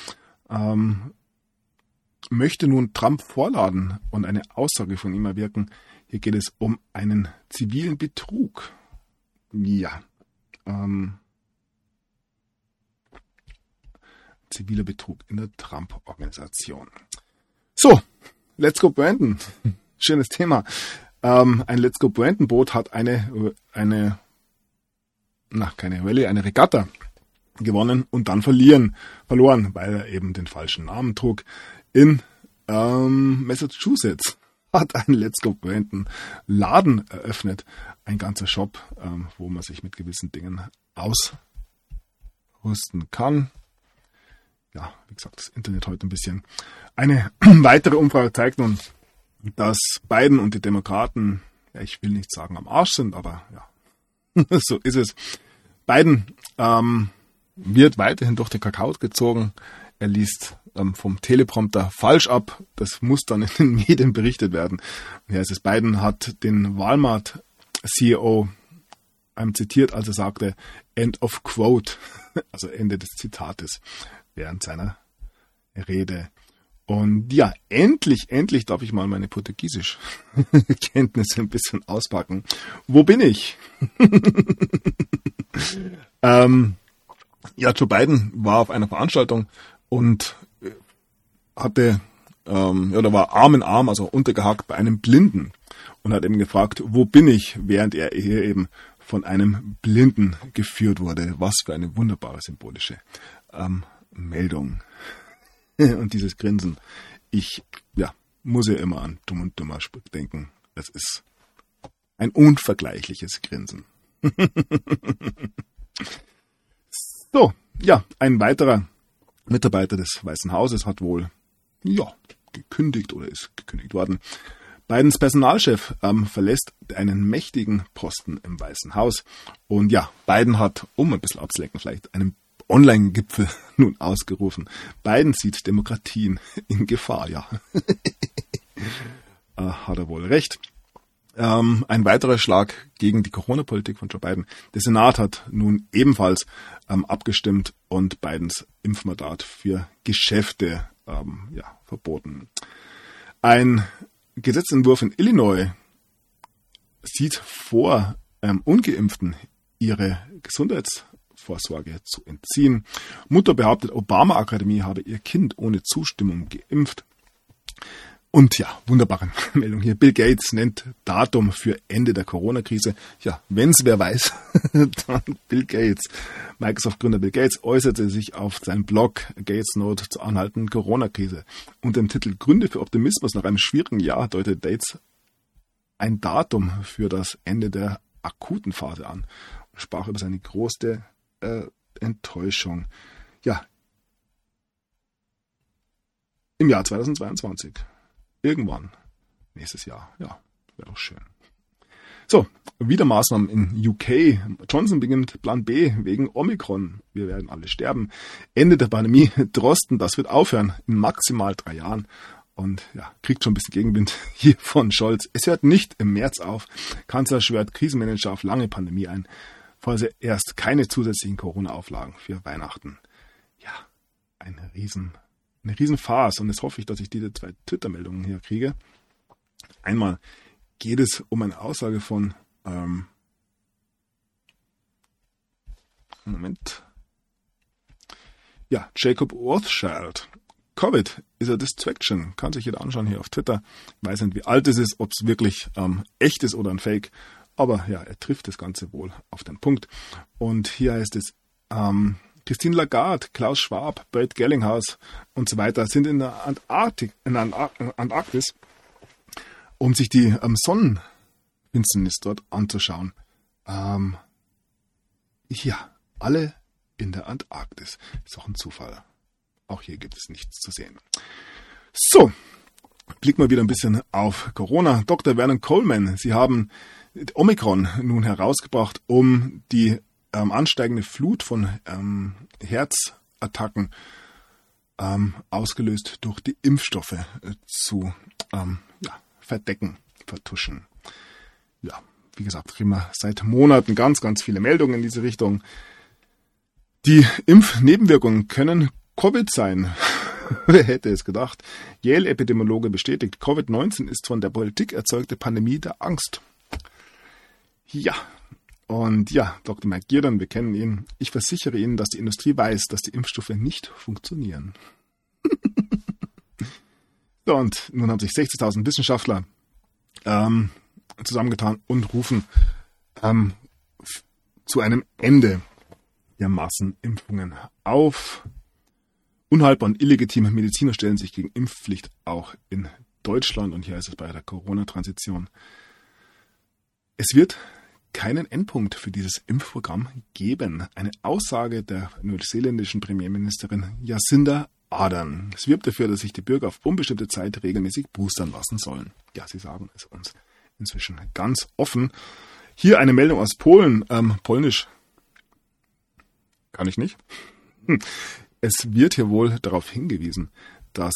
möchte nun Trump vorladen und eine Aussage von ihm erwirken. Hier geht es um einen zivilen Betrug. Ja. Ziviler Betrug in der Trump-Organisation. So, Let's Go Brandon. Schönes Thema. Ein Let's Go Brandon-Boot hat eine Regatta gewonnen und dann verloren, weil er eben den falschen Namen trug. In Massachusetts hat ein Let's Go Brandon Laden eröffnet. Ein ganzer Shop, wo man sich mit gewissen Dingen ausrüsten kann. Ja, wie gesagt, das Internet heute ein bisschen. Eine weitere Umfrage zeigt nun, dass Biden und die Demokraten, ja, ich will nicht sagen am Arsch sind, aber ja, so ist es. Biden wird weiterhin durch den Kakao gezogen. Er liest vom Teleprompter falsch ab. Das muss dann in den Medien berichtet werden. Ja, es ist Biden hat den Walmart-CEO zitiert, als er sagte, End of Quote, also Ende des Zitates, während seiner Rede. Und ja, endlich darf ich mal meine Portugiesisch-Kenntnisse ein bisschen auspacken. Wo bin ich? Ja, Joe Biden war auf einer Veranstaltung und hatte, oder war Arm in Arm, also untergehakt bei einem Blinden und hat eben gefragt, wo bin ich, während er hier eben von einem Blinden geführt wurde. Was für eine wunderbare symbolische Meldung. Und dieses Grinsen, ich muss ja immer an Dumm und Dümmer denken. Das ist ein unvergleichliches Grinsen. So, ja, ein weiterer Mitarbeiter des Weißen Hauses hat wohl, gekündigt oder ist gekündigt worden. Bidens Personalchef verlässt einen mächtigen Posten im Weißen Haus. Und ja, Biden hat, um ein bisschen abzulenken vielleicht, einen Online-Gipfel nun ausgerufen. Biden sieht Demokratien in Gefahr, ja. Hat er wohl recht. Ein weiterer Schlag gegen die Corona-Politik von Joe Biden. Der Senat hat nun ebenfalls abgestimmt und Bidens Impfmandat für Geschäfte verboten. Ein Gesetzentwurf in Illinois sieht vor, Ungeimpften ihre Gesundheitsvorsorge zu entziehen. Mutter behauptet, Obama-Akademie habe ihr Kind ohne Zustimmung geimpft. Und ja, wunderbare Meldung hier. Bill Gates nennt Datum für Ende der Corona-Krise. Ja, wenn's wer weiß, dann Bill Gates. Microsoft-Gründer Bill Gates äußerte sich auf seinem Blog Gates Note zur anhaltenden Corona-Krise. Unter dem Titel Gründe für Optimismus nach einem schwierigen Jahr deutet Gates ein Datum für das Ende der akuten Phase an und sprach über seine große Enttäuschung. Ja, im Jahr 2022. Irgendwann. Nächstes Jahr. Ja, wäre doch schön. So, wieder Maßnahmen in UK. Johnson beginnt Plan B wegen Omikron. Wir werden alle sterben. Ende der Pandemie. Drosten, das wird aufhören in maximal 3 Jahren. Und ja, kriegt schon ein bisschen Gegenwind hier von Scholz. Es hört nicht im März auf. Kanzler schwört Krisenmanager auf lange Pandemie ein. Vorerst keine zusätzlichen Corona-Auflagen für Weihnachten. Ja, eine Riesenfarce. Und jetzt hoffe ich, dass ich diese 2 Twitter-Meldungen hier kriege. Einmal geht es um eine Aussage von Jacob Rothschild. Covid is a distraction. Kann sich jeder anschauen hier auf Twitter. Ich weiß nicht, wie alt es ist, ob es wirklich echt ist oder ein Fake. Aber ja, er trifft das Ganze wohl auf den Punkt. Und hier heißt es, Christine Lagarde, Klaus Schwab, Brett Gellinghaus und so weiter sind in der Antarktis, um sich die Sonnenfinsternis dort anzuschauen. Alle in der Antarktis. Ist auch ein Zufall. Auch hier gibt es nichts zu sehen. So, blicken wir wieder ein bisschen auf Corona. Dr. Vernon Coleman, Sie haben Omikron nun herausgebracht, um die ansteigende Flut von Herzattacken ausgelöst durch die Impfstoffe zu verdecken, vertuschen. Ja, wie gesagt, kriegen wir seit Monaten ganz viele Meldungen in diese Richtung. Die Impfnebenwirkungen können Covid sein. Wer hätte es gedacht? Yale-Epidemiologe bestätigt, Covid-19 ist von der Politik erzeugte Pandemie der Angst. Ja, und ja, Dr. Mike Gierdon, wir kennen ihn. Ich versichere Ihnen, dass die Industrie weiß, dass die Impfstoffe nicht funktionieren. So, und nun haben sich 60.000 Wissenschaftler zusammengetan und rufen zu einem Ende der Massenimpfungen auf. Unhaltbar und illegitime Mediziner stellen sich gegen Impfpflicht auch in Deutschland. Und hier ist es bei der Corona-Transition. Es wird keinen Endpunkt für dieses Impfprogramm geben. Eine Aussage der neuseeländischen Premierministerin Jacinda Adern. Es wirbt dafür, dass sich die Bürger auf unbestimmte Zeit regelmäßig boostern lassen sollen. Ja, sie sagen es uns inzwischen ganz offen. Hier eine Meldung aus Polen. Polnisch kann ich nicht. Es wird hier wohl darauf hingewiesen, dass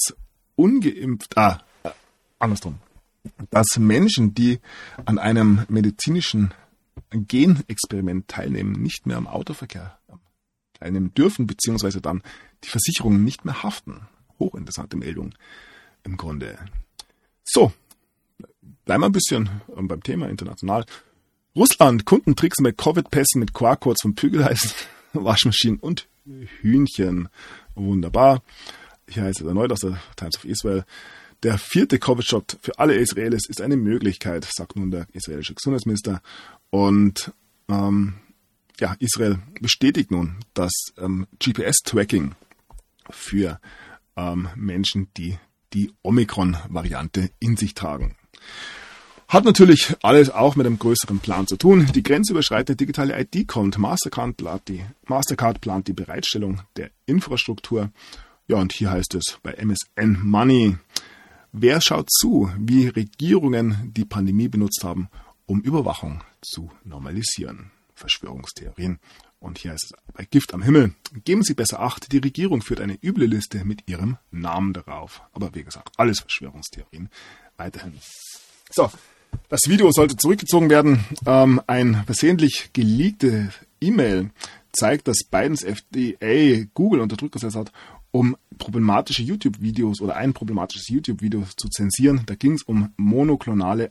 dass Menschen, die an einem medizinischen Genexperiment teilnehmen, nicht mehr am Autoverkehr teilnehmen dürfen, beziehungsweise dann die Versicherungen nicht mehr haften. Hochinteressante Meldung im Grunde. So, bleiben wir ein bisschen beim Thema international. Russland, Kunden tricksen bei Covid-Pässen mit QR-Codes von Bügeleisen, Waschmaschinen und Hühnchen. Wunderbar. Hier heißt es erneut aus der Times of Israel. Der 4. Covid-Shot für alle Israelis ist eine Möglichkeit, sagt nun der israelische Gesundheitsminister. Und Israel bestätigt nun das GPS-Tracking für Menschen, die die Omikron-Variante in sich tragen. Hat natürlich alles auch mit einem größeren Plan zu tun. Die grenzüberschreitende digitale ID kommt. Mastercard plant die Bereitstellung der Infrastruktur. Ja, und hier heißt es bei MSN Money: Wer schaut zu, wie Regierungen die Pandemie benutzt haben, um Überwachung zu normalisieren? Verschwörungstheorien. Und hier heißt es bei Gift am Himmel: Geben Sie besser Acht, die Regierung führt eine üble Liste mit ihrem Namen darauf. Aber wie gesagt, alles Verschwörungstheorien weiterhin. So, das Video sollte zurückgezogen werden. Ein versehentlich geleakte E-Mail zeigt, dass Bidens FDA Google unter Druck gesetzt hat, um problematische YouTube-Videos oder ein problematisches YouTube-Video zu zensieren. Da ging es um monoklonale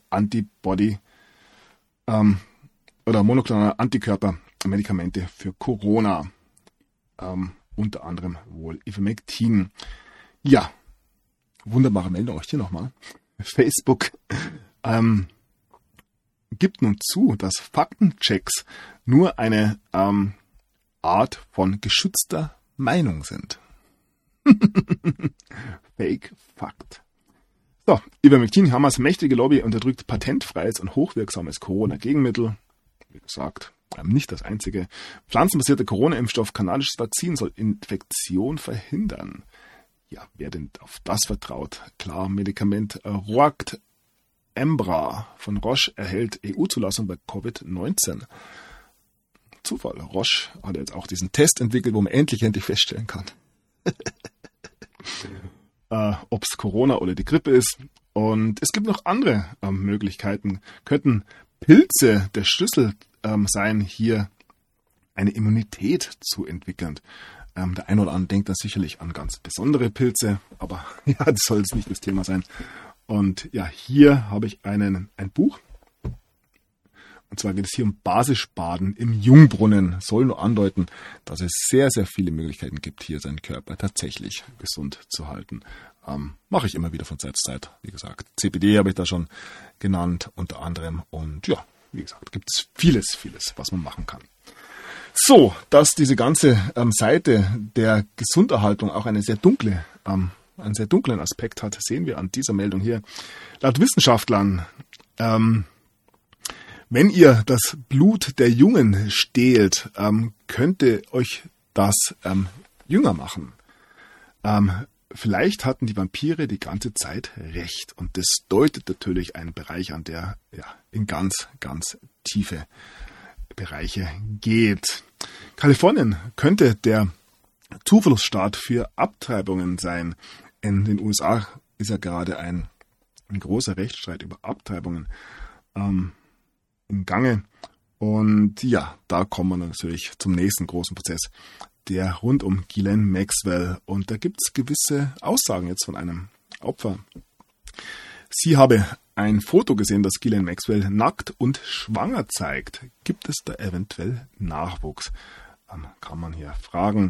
monoklonale Antikörpermedikamente für Corona. Unter anderem wohl Ivermectin. Ja, wunderbare Meldung euch hier nochmal. Facebook gibt nun zu, dass Faktenchecks nur eine Art von geschützter Meinung sind. Fake Fakt. So, Ivermectin, Hamas mächtige Lobby unterdrückt patentfreies und hochwirksames Corona-Gegenmittel. Wie gesagt, nicht das einzige. Pflanzenbasierter Corona-Impfstoff, kanadisches Vakzin soll Infektion verhindern. Ja, wer denn auf das vertraut? Klar, Medikament Roact Embra von Roche erhält EU-Zulassung bei Covid-19. Zufall. Roche hat jetzt auch diesen Test entwickelt, wo man endlich feststellen kann, ob es Corona oder die Grippe ist. Und es gibt noch andere Möglichkeiten. Könnten Pilze der Schlüssel sein, hier eine Immunität zu entwickeln. Der eine oder andere denkt da sicherlich an ganz besondere Pilze, aber ja, das soll jetzt nicht das Thema sein. Und ja, hier habe ich ein Buch. Und zwar geht es hier um Basischbaden im Jungbrunnen. Soll nur andeuten, dass es sehr, sehr viele Möglichkeiten gibt, hier seinen Körper tatsächlich gesund zu halten. Mache ich immer wieder von Zeit zu Zeit. Wie gesagt, CBD habe ich da schon genannt, unter anderem. Und ja, wie gesagt, gibt es vieles, was man machen kann. So, dass diese ganze Seite der Gesunderhaltung auch einen sehr dunklen Aspekt hat, sehen wir an dieser Meldung hier. Laut Wissenschaftlern, wenn ihr das Blut der Jungen stehlt, könnte euch das jünger machen. Vielleicht hatten die Vampire die ganze Zeit recht. Und das deutet natürlich einen Bereich an, der in ganz, ganz tiefe Bereiche geht. Kalifornien könnte der Zuflussstaat für Abtreibungen sein. In den USA ist ja gerade ein großer Rechtsstreit über Abtreibungen im Gange. Und ja, da kommen wir natürlich zum nächsten großen Prozess, der rund um Ghislaine Maxwell. Und da gibt es gewisse Aussagen jetzt von einem Opfer. Sie habe ein Foto gesehen, das Ghislaine Maxwell nackt und schwanger zeigt. Gibt es da eventuell Nachwuchs? Kann man hier fragen.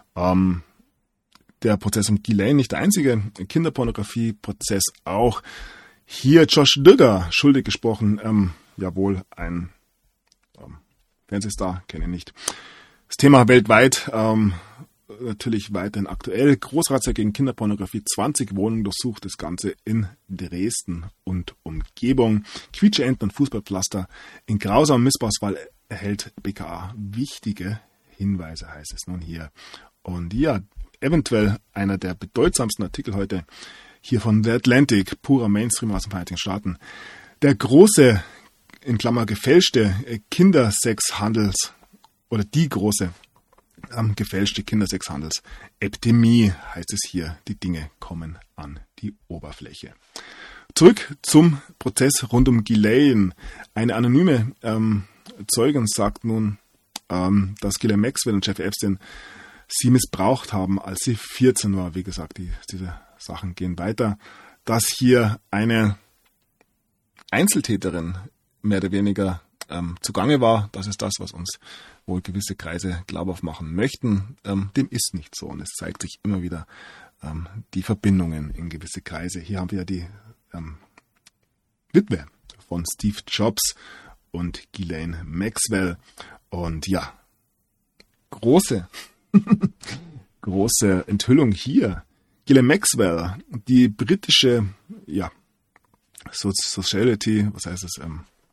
Der Prozess um Ghislaine nicht der einzige. Kinderpornografie-Prozess auch. Hier Josh Duggar, schuldig gesprochen. Jawohl, ein Fernsehstar, kenne ich nicht. Das Thema weltweit natürlich weiterhin aktuell. Großrazzia gegen Kinderpornografie, 20 Wohnungen durchsucht, das Ganze in Dresden und Umgebung. Quietscheenten und Fußballpflaster. In grausamer Missbrauchsfall erhält BKA wichtige Hinweise, heißt es nun hier. Und ja, eventuell einer der bedeutsamsten Artikel heute hier von The Atlantic, purer Mainstream aus den Vereinigten Staaten. Der große, in Klammer gefälschte Kindersexhandels oder die große gefälschte Kindersexhandels-Epidemie heißt es hier. Die Dinge kommen an die Oberfläche. Zurück zum Prozess rund um Ghislaine. Eine anonyme Zeugin sagt nun, dass Ghislaine Maxwell und Jeffrey Epstein sie missbraucht haben, als sie 14 war. Wie gesagt, diese Sachen gehen weiter. Dass hier eine Einzeltäterin mehr oder weniger zugange war, das ist das, was uns wohl gewisse Kreise glaubhaft machen möchten. Dem ist nicht so und es zeigt sich immer wieder die Verbindungen in gewisse Kreise. Hier haben wir die Witwe von Steve Jobs und Ghislaine Maxwell und ja, große Enthüllung hier. Ghislaine Maxwell, die britische Society, was heißt es,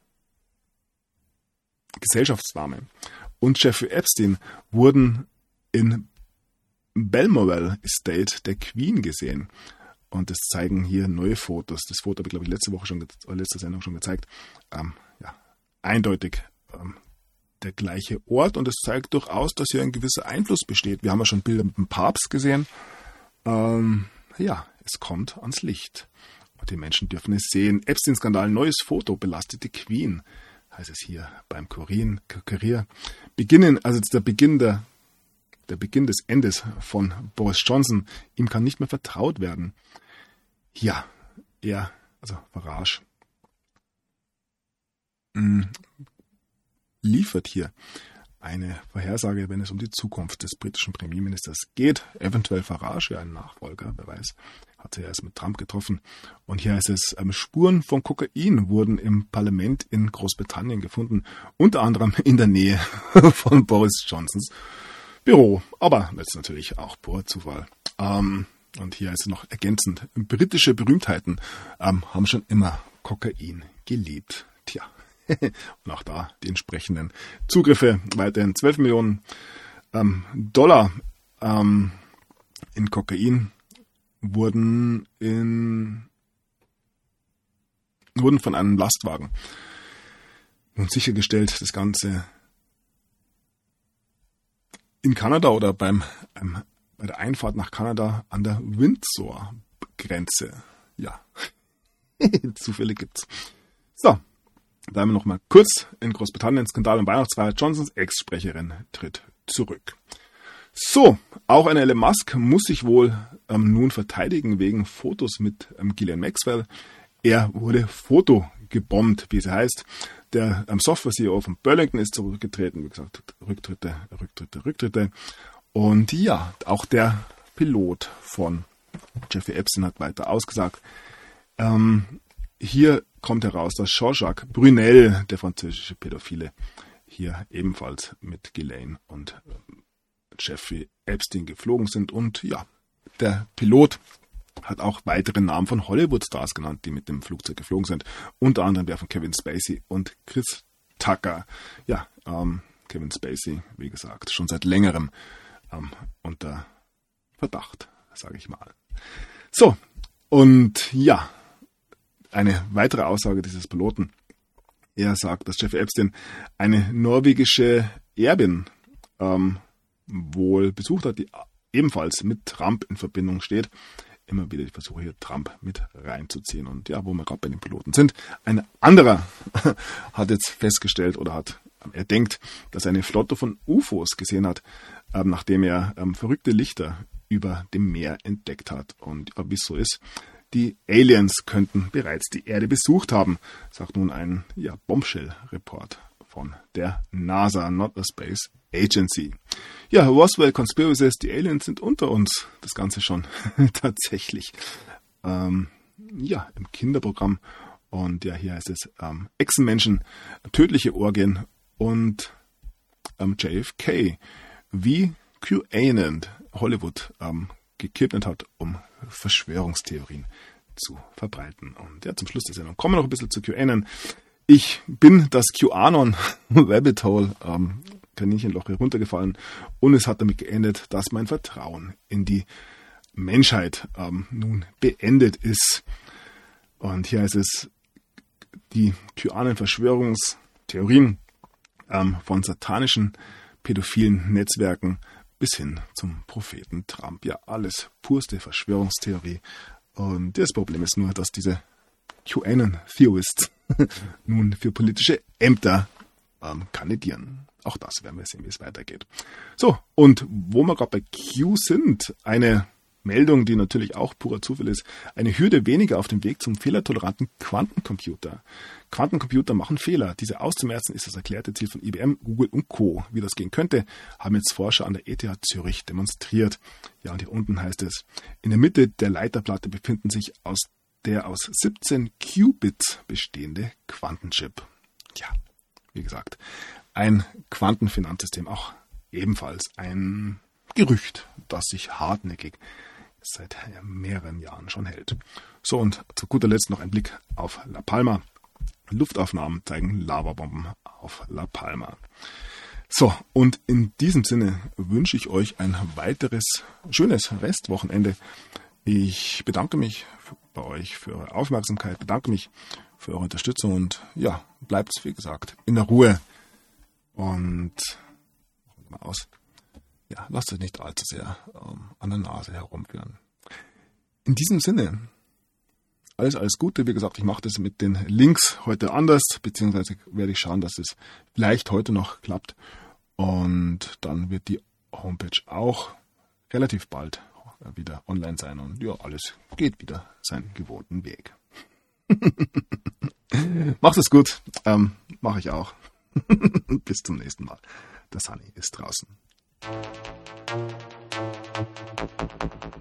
Gesellschaftsdame und Jeffrey Epstein wurden in Balmoral Estate der Queen gesehen. Und das zeigen hier neue Fotos. Das Foto habe ich, glaube ich, letzte Sendung schon gezeigt. Eindeutig der gleiche Ort. Und es zeigt durchaus, dass hier ein gewisser Einfluss besteht. Wir haben ja schon Bilder mit dem Papst gesehen. Es kommt ans Licht. Und die Menschen dürfen es sehen. Epstein-Skandal, neues Foto, belastet die Queen. Heißt es hier beim Kurier. Der Beginn des Endes von Boris Johnson. Ihm kann nicht mehr vertraut werden. Ja, Farage liefert hier eine Vorhersage, wenn es um die Zukunft des britischen Premierministers geht. Eventuell Farage, ein Nachfolger, wer weiß. Hatte er es mit Trump getroffen. Und hier heißt es, Spuren von Kokain wurden im Parlament in Großbritannien gefunden. Unter anderem in der Nähe von Boris Johnsons Büro. Aber das ist natürlich auch purer Zufall. Und hier ist es noch ergänzend. Britische Berühmtheiten haben schon immer Kokain geliebt. Tja. Und auch da die entsprechenden Zugriffe. Weiterhin 12 Millionen Dollar in Kokain wurden von einem Lastwagen nun sichergestellt. Das Ganze in Kanada oder bei der Einfahrt nach Kanada an der Windsor-Grenze. Ja, Zufälle gibt's. So, bleiben wir noch mal kurz in Großbritannien. Skandal um Weihnachtsfeier. Johnsons Ex-Sprecherin tritt zurück. So, auch ein Elon Musk muss sich wohl nun verteidigen wegen Fotos mit Ghislaine Maxwell. Er wurde fotogebombt, wie es heißt. Der Software-CEO von Burlington ist zurückgetreten. Wie gesagt, Rücktritte. Und ja, auch der Pilot von Jeffrey Epstein hat weiter ausgesagt. Hier kommt heraus, dass Jean-Jacques Brunel, der französische Pädophile, hier ebenfalls mit Ghislaine und Jeffrey Epstein geflogen sind. Und ja, der Pilot hat auch weitere Namen von Hollywood-Stars genannt, die mit dem Flugzeug geflogen sind. Unter anderem der von Kevin Spacey und Chris Tucker. Ja, Kevin Spacey, wie gesagt, schon seit längerem unter Verdacht, sage ich mal. So, und ja, eine weitere Aussage dieses Piloten. Er sagt, dass Jeffrey Epstein eine norwegische Erbin wohl besucht hat, die ebenfalls mit Trump in Verbindung steht. Immer wieder die Versuche, hier Trump mit reinzuziehen. Und ja, wo wir gerade bei den Piloten sind, ein anderer hat jetzt festgestellt oder er denkt, dass er eine Flotte von UFOs gesehen hat, nachdem er verrückte Lichter über dem Meer entdeckt hat. Und wie es so ist, die Aliens könnten bereits die Erde besucht haben, sagt nun ein Bombshell-Report von der NASA, not a Space Agency. Ja, Roswell Conspiracies, die Aliens sind unter uns. Das Ganze schon tatsächlich im Kinderprogramm. Und ja, hier heißt es Echsenmenschen, tödliche Orgien und JFK, wie QAnon Hollywood gekidnappt hat, um Verschwörungstheorien zu verbreiten. Und ja, zum Schluss der Sendung kommen wir noch ein bisschen zu QAnon. Ich bin das QAnon Rabbit Hole Kaninchenloch heruntergefallen und es hat damit geendet, dass mein Vertrauen in die Menschheit nun beendet ist. Und hier heißt es, die QAnon-Verschwörungstheorien von satanischen, pädophilen Netzwerken bis hin zum Propheten Trump. Ja, alles purste Verschwörungstheorie. Und das Problem ist nur, dass diese QAnon-Theorists nun für politische Ämter kandidieren. Auch das werden wir sehen, wie es weitergeht. So, und wo wir gerade bei Q sind, eine Meldung, die natürlich auch purer Zufall ist, eine Hürde weniger auf dem Weg zum fehlertoleranten Quantencomputer. Quantencomputer machen Fehler. Diese auszumerzen ist das erklärte Ziel von IBM, Google und Co. Wie das gehen könnte, haben jetzt Forscher an der ETH Zürich demonstriert. Ja, und hier unten heißt es, in der Mitte der Leiterplatte befinden sich der aus 17 Qubits bestehende Quantenchip. Ja, wie gesagt, ein Quantenfinanzsystem, auch ebenfalls ein Gerücht, das sich hartnäckig seit mehreren Jahren schon hält. So, und zu guter Letzt noch ein Blick auf La Palma. Luftaufnahmen zeigen Lavabomben auf La Palma. So, und in diesem Sinne wünsche ich euch ein weiteres schönes Restwochenende. Ich bedanke mich bei euch für eure Aufmerksamkeit, bedanke mich für eure Unterstützung und ja, bleibt, wie gesagt, in der Ruhe. Und mal aus. Ja, lasst euch nicht allzu sehr an der Nase herumführen. In diesem Sinne, alles Gute. Wie gesagt, ich mache das mit den Links heute anders, beziehungsweise werde ich schauen, dass es vielleicht heute noch klappt. Und dann wird die Homepage auch relativ bald wieder online sein. Und ja, alles geht wieder seinen gewohnten Weg. Macht es gut. Mache ich auch. Bis zum nächsten Mal. Der Sunny ist draußen.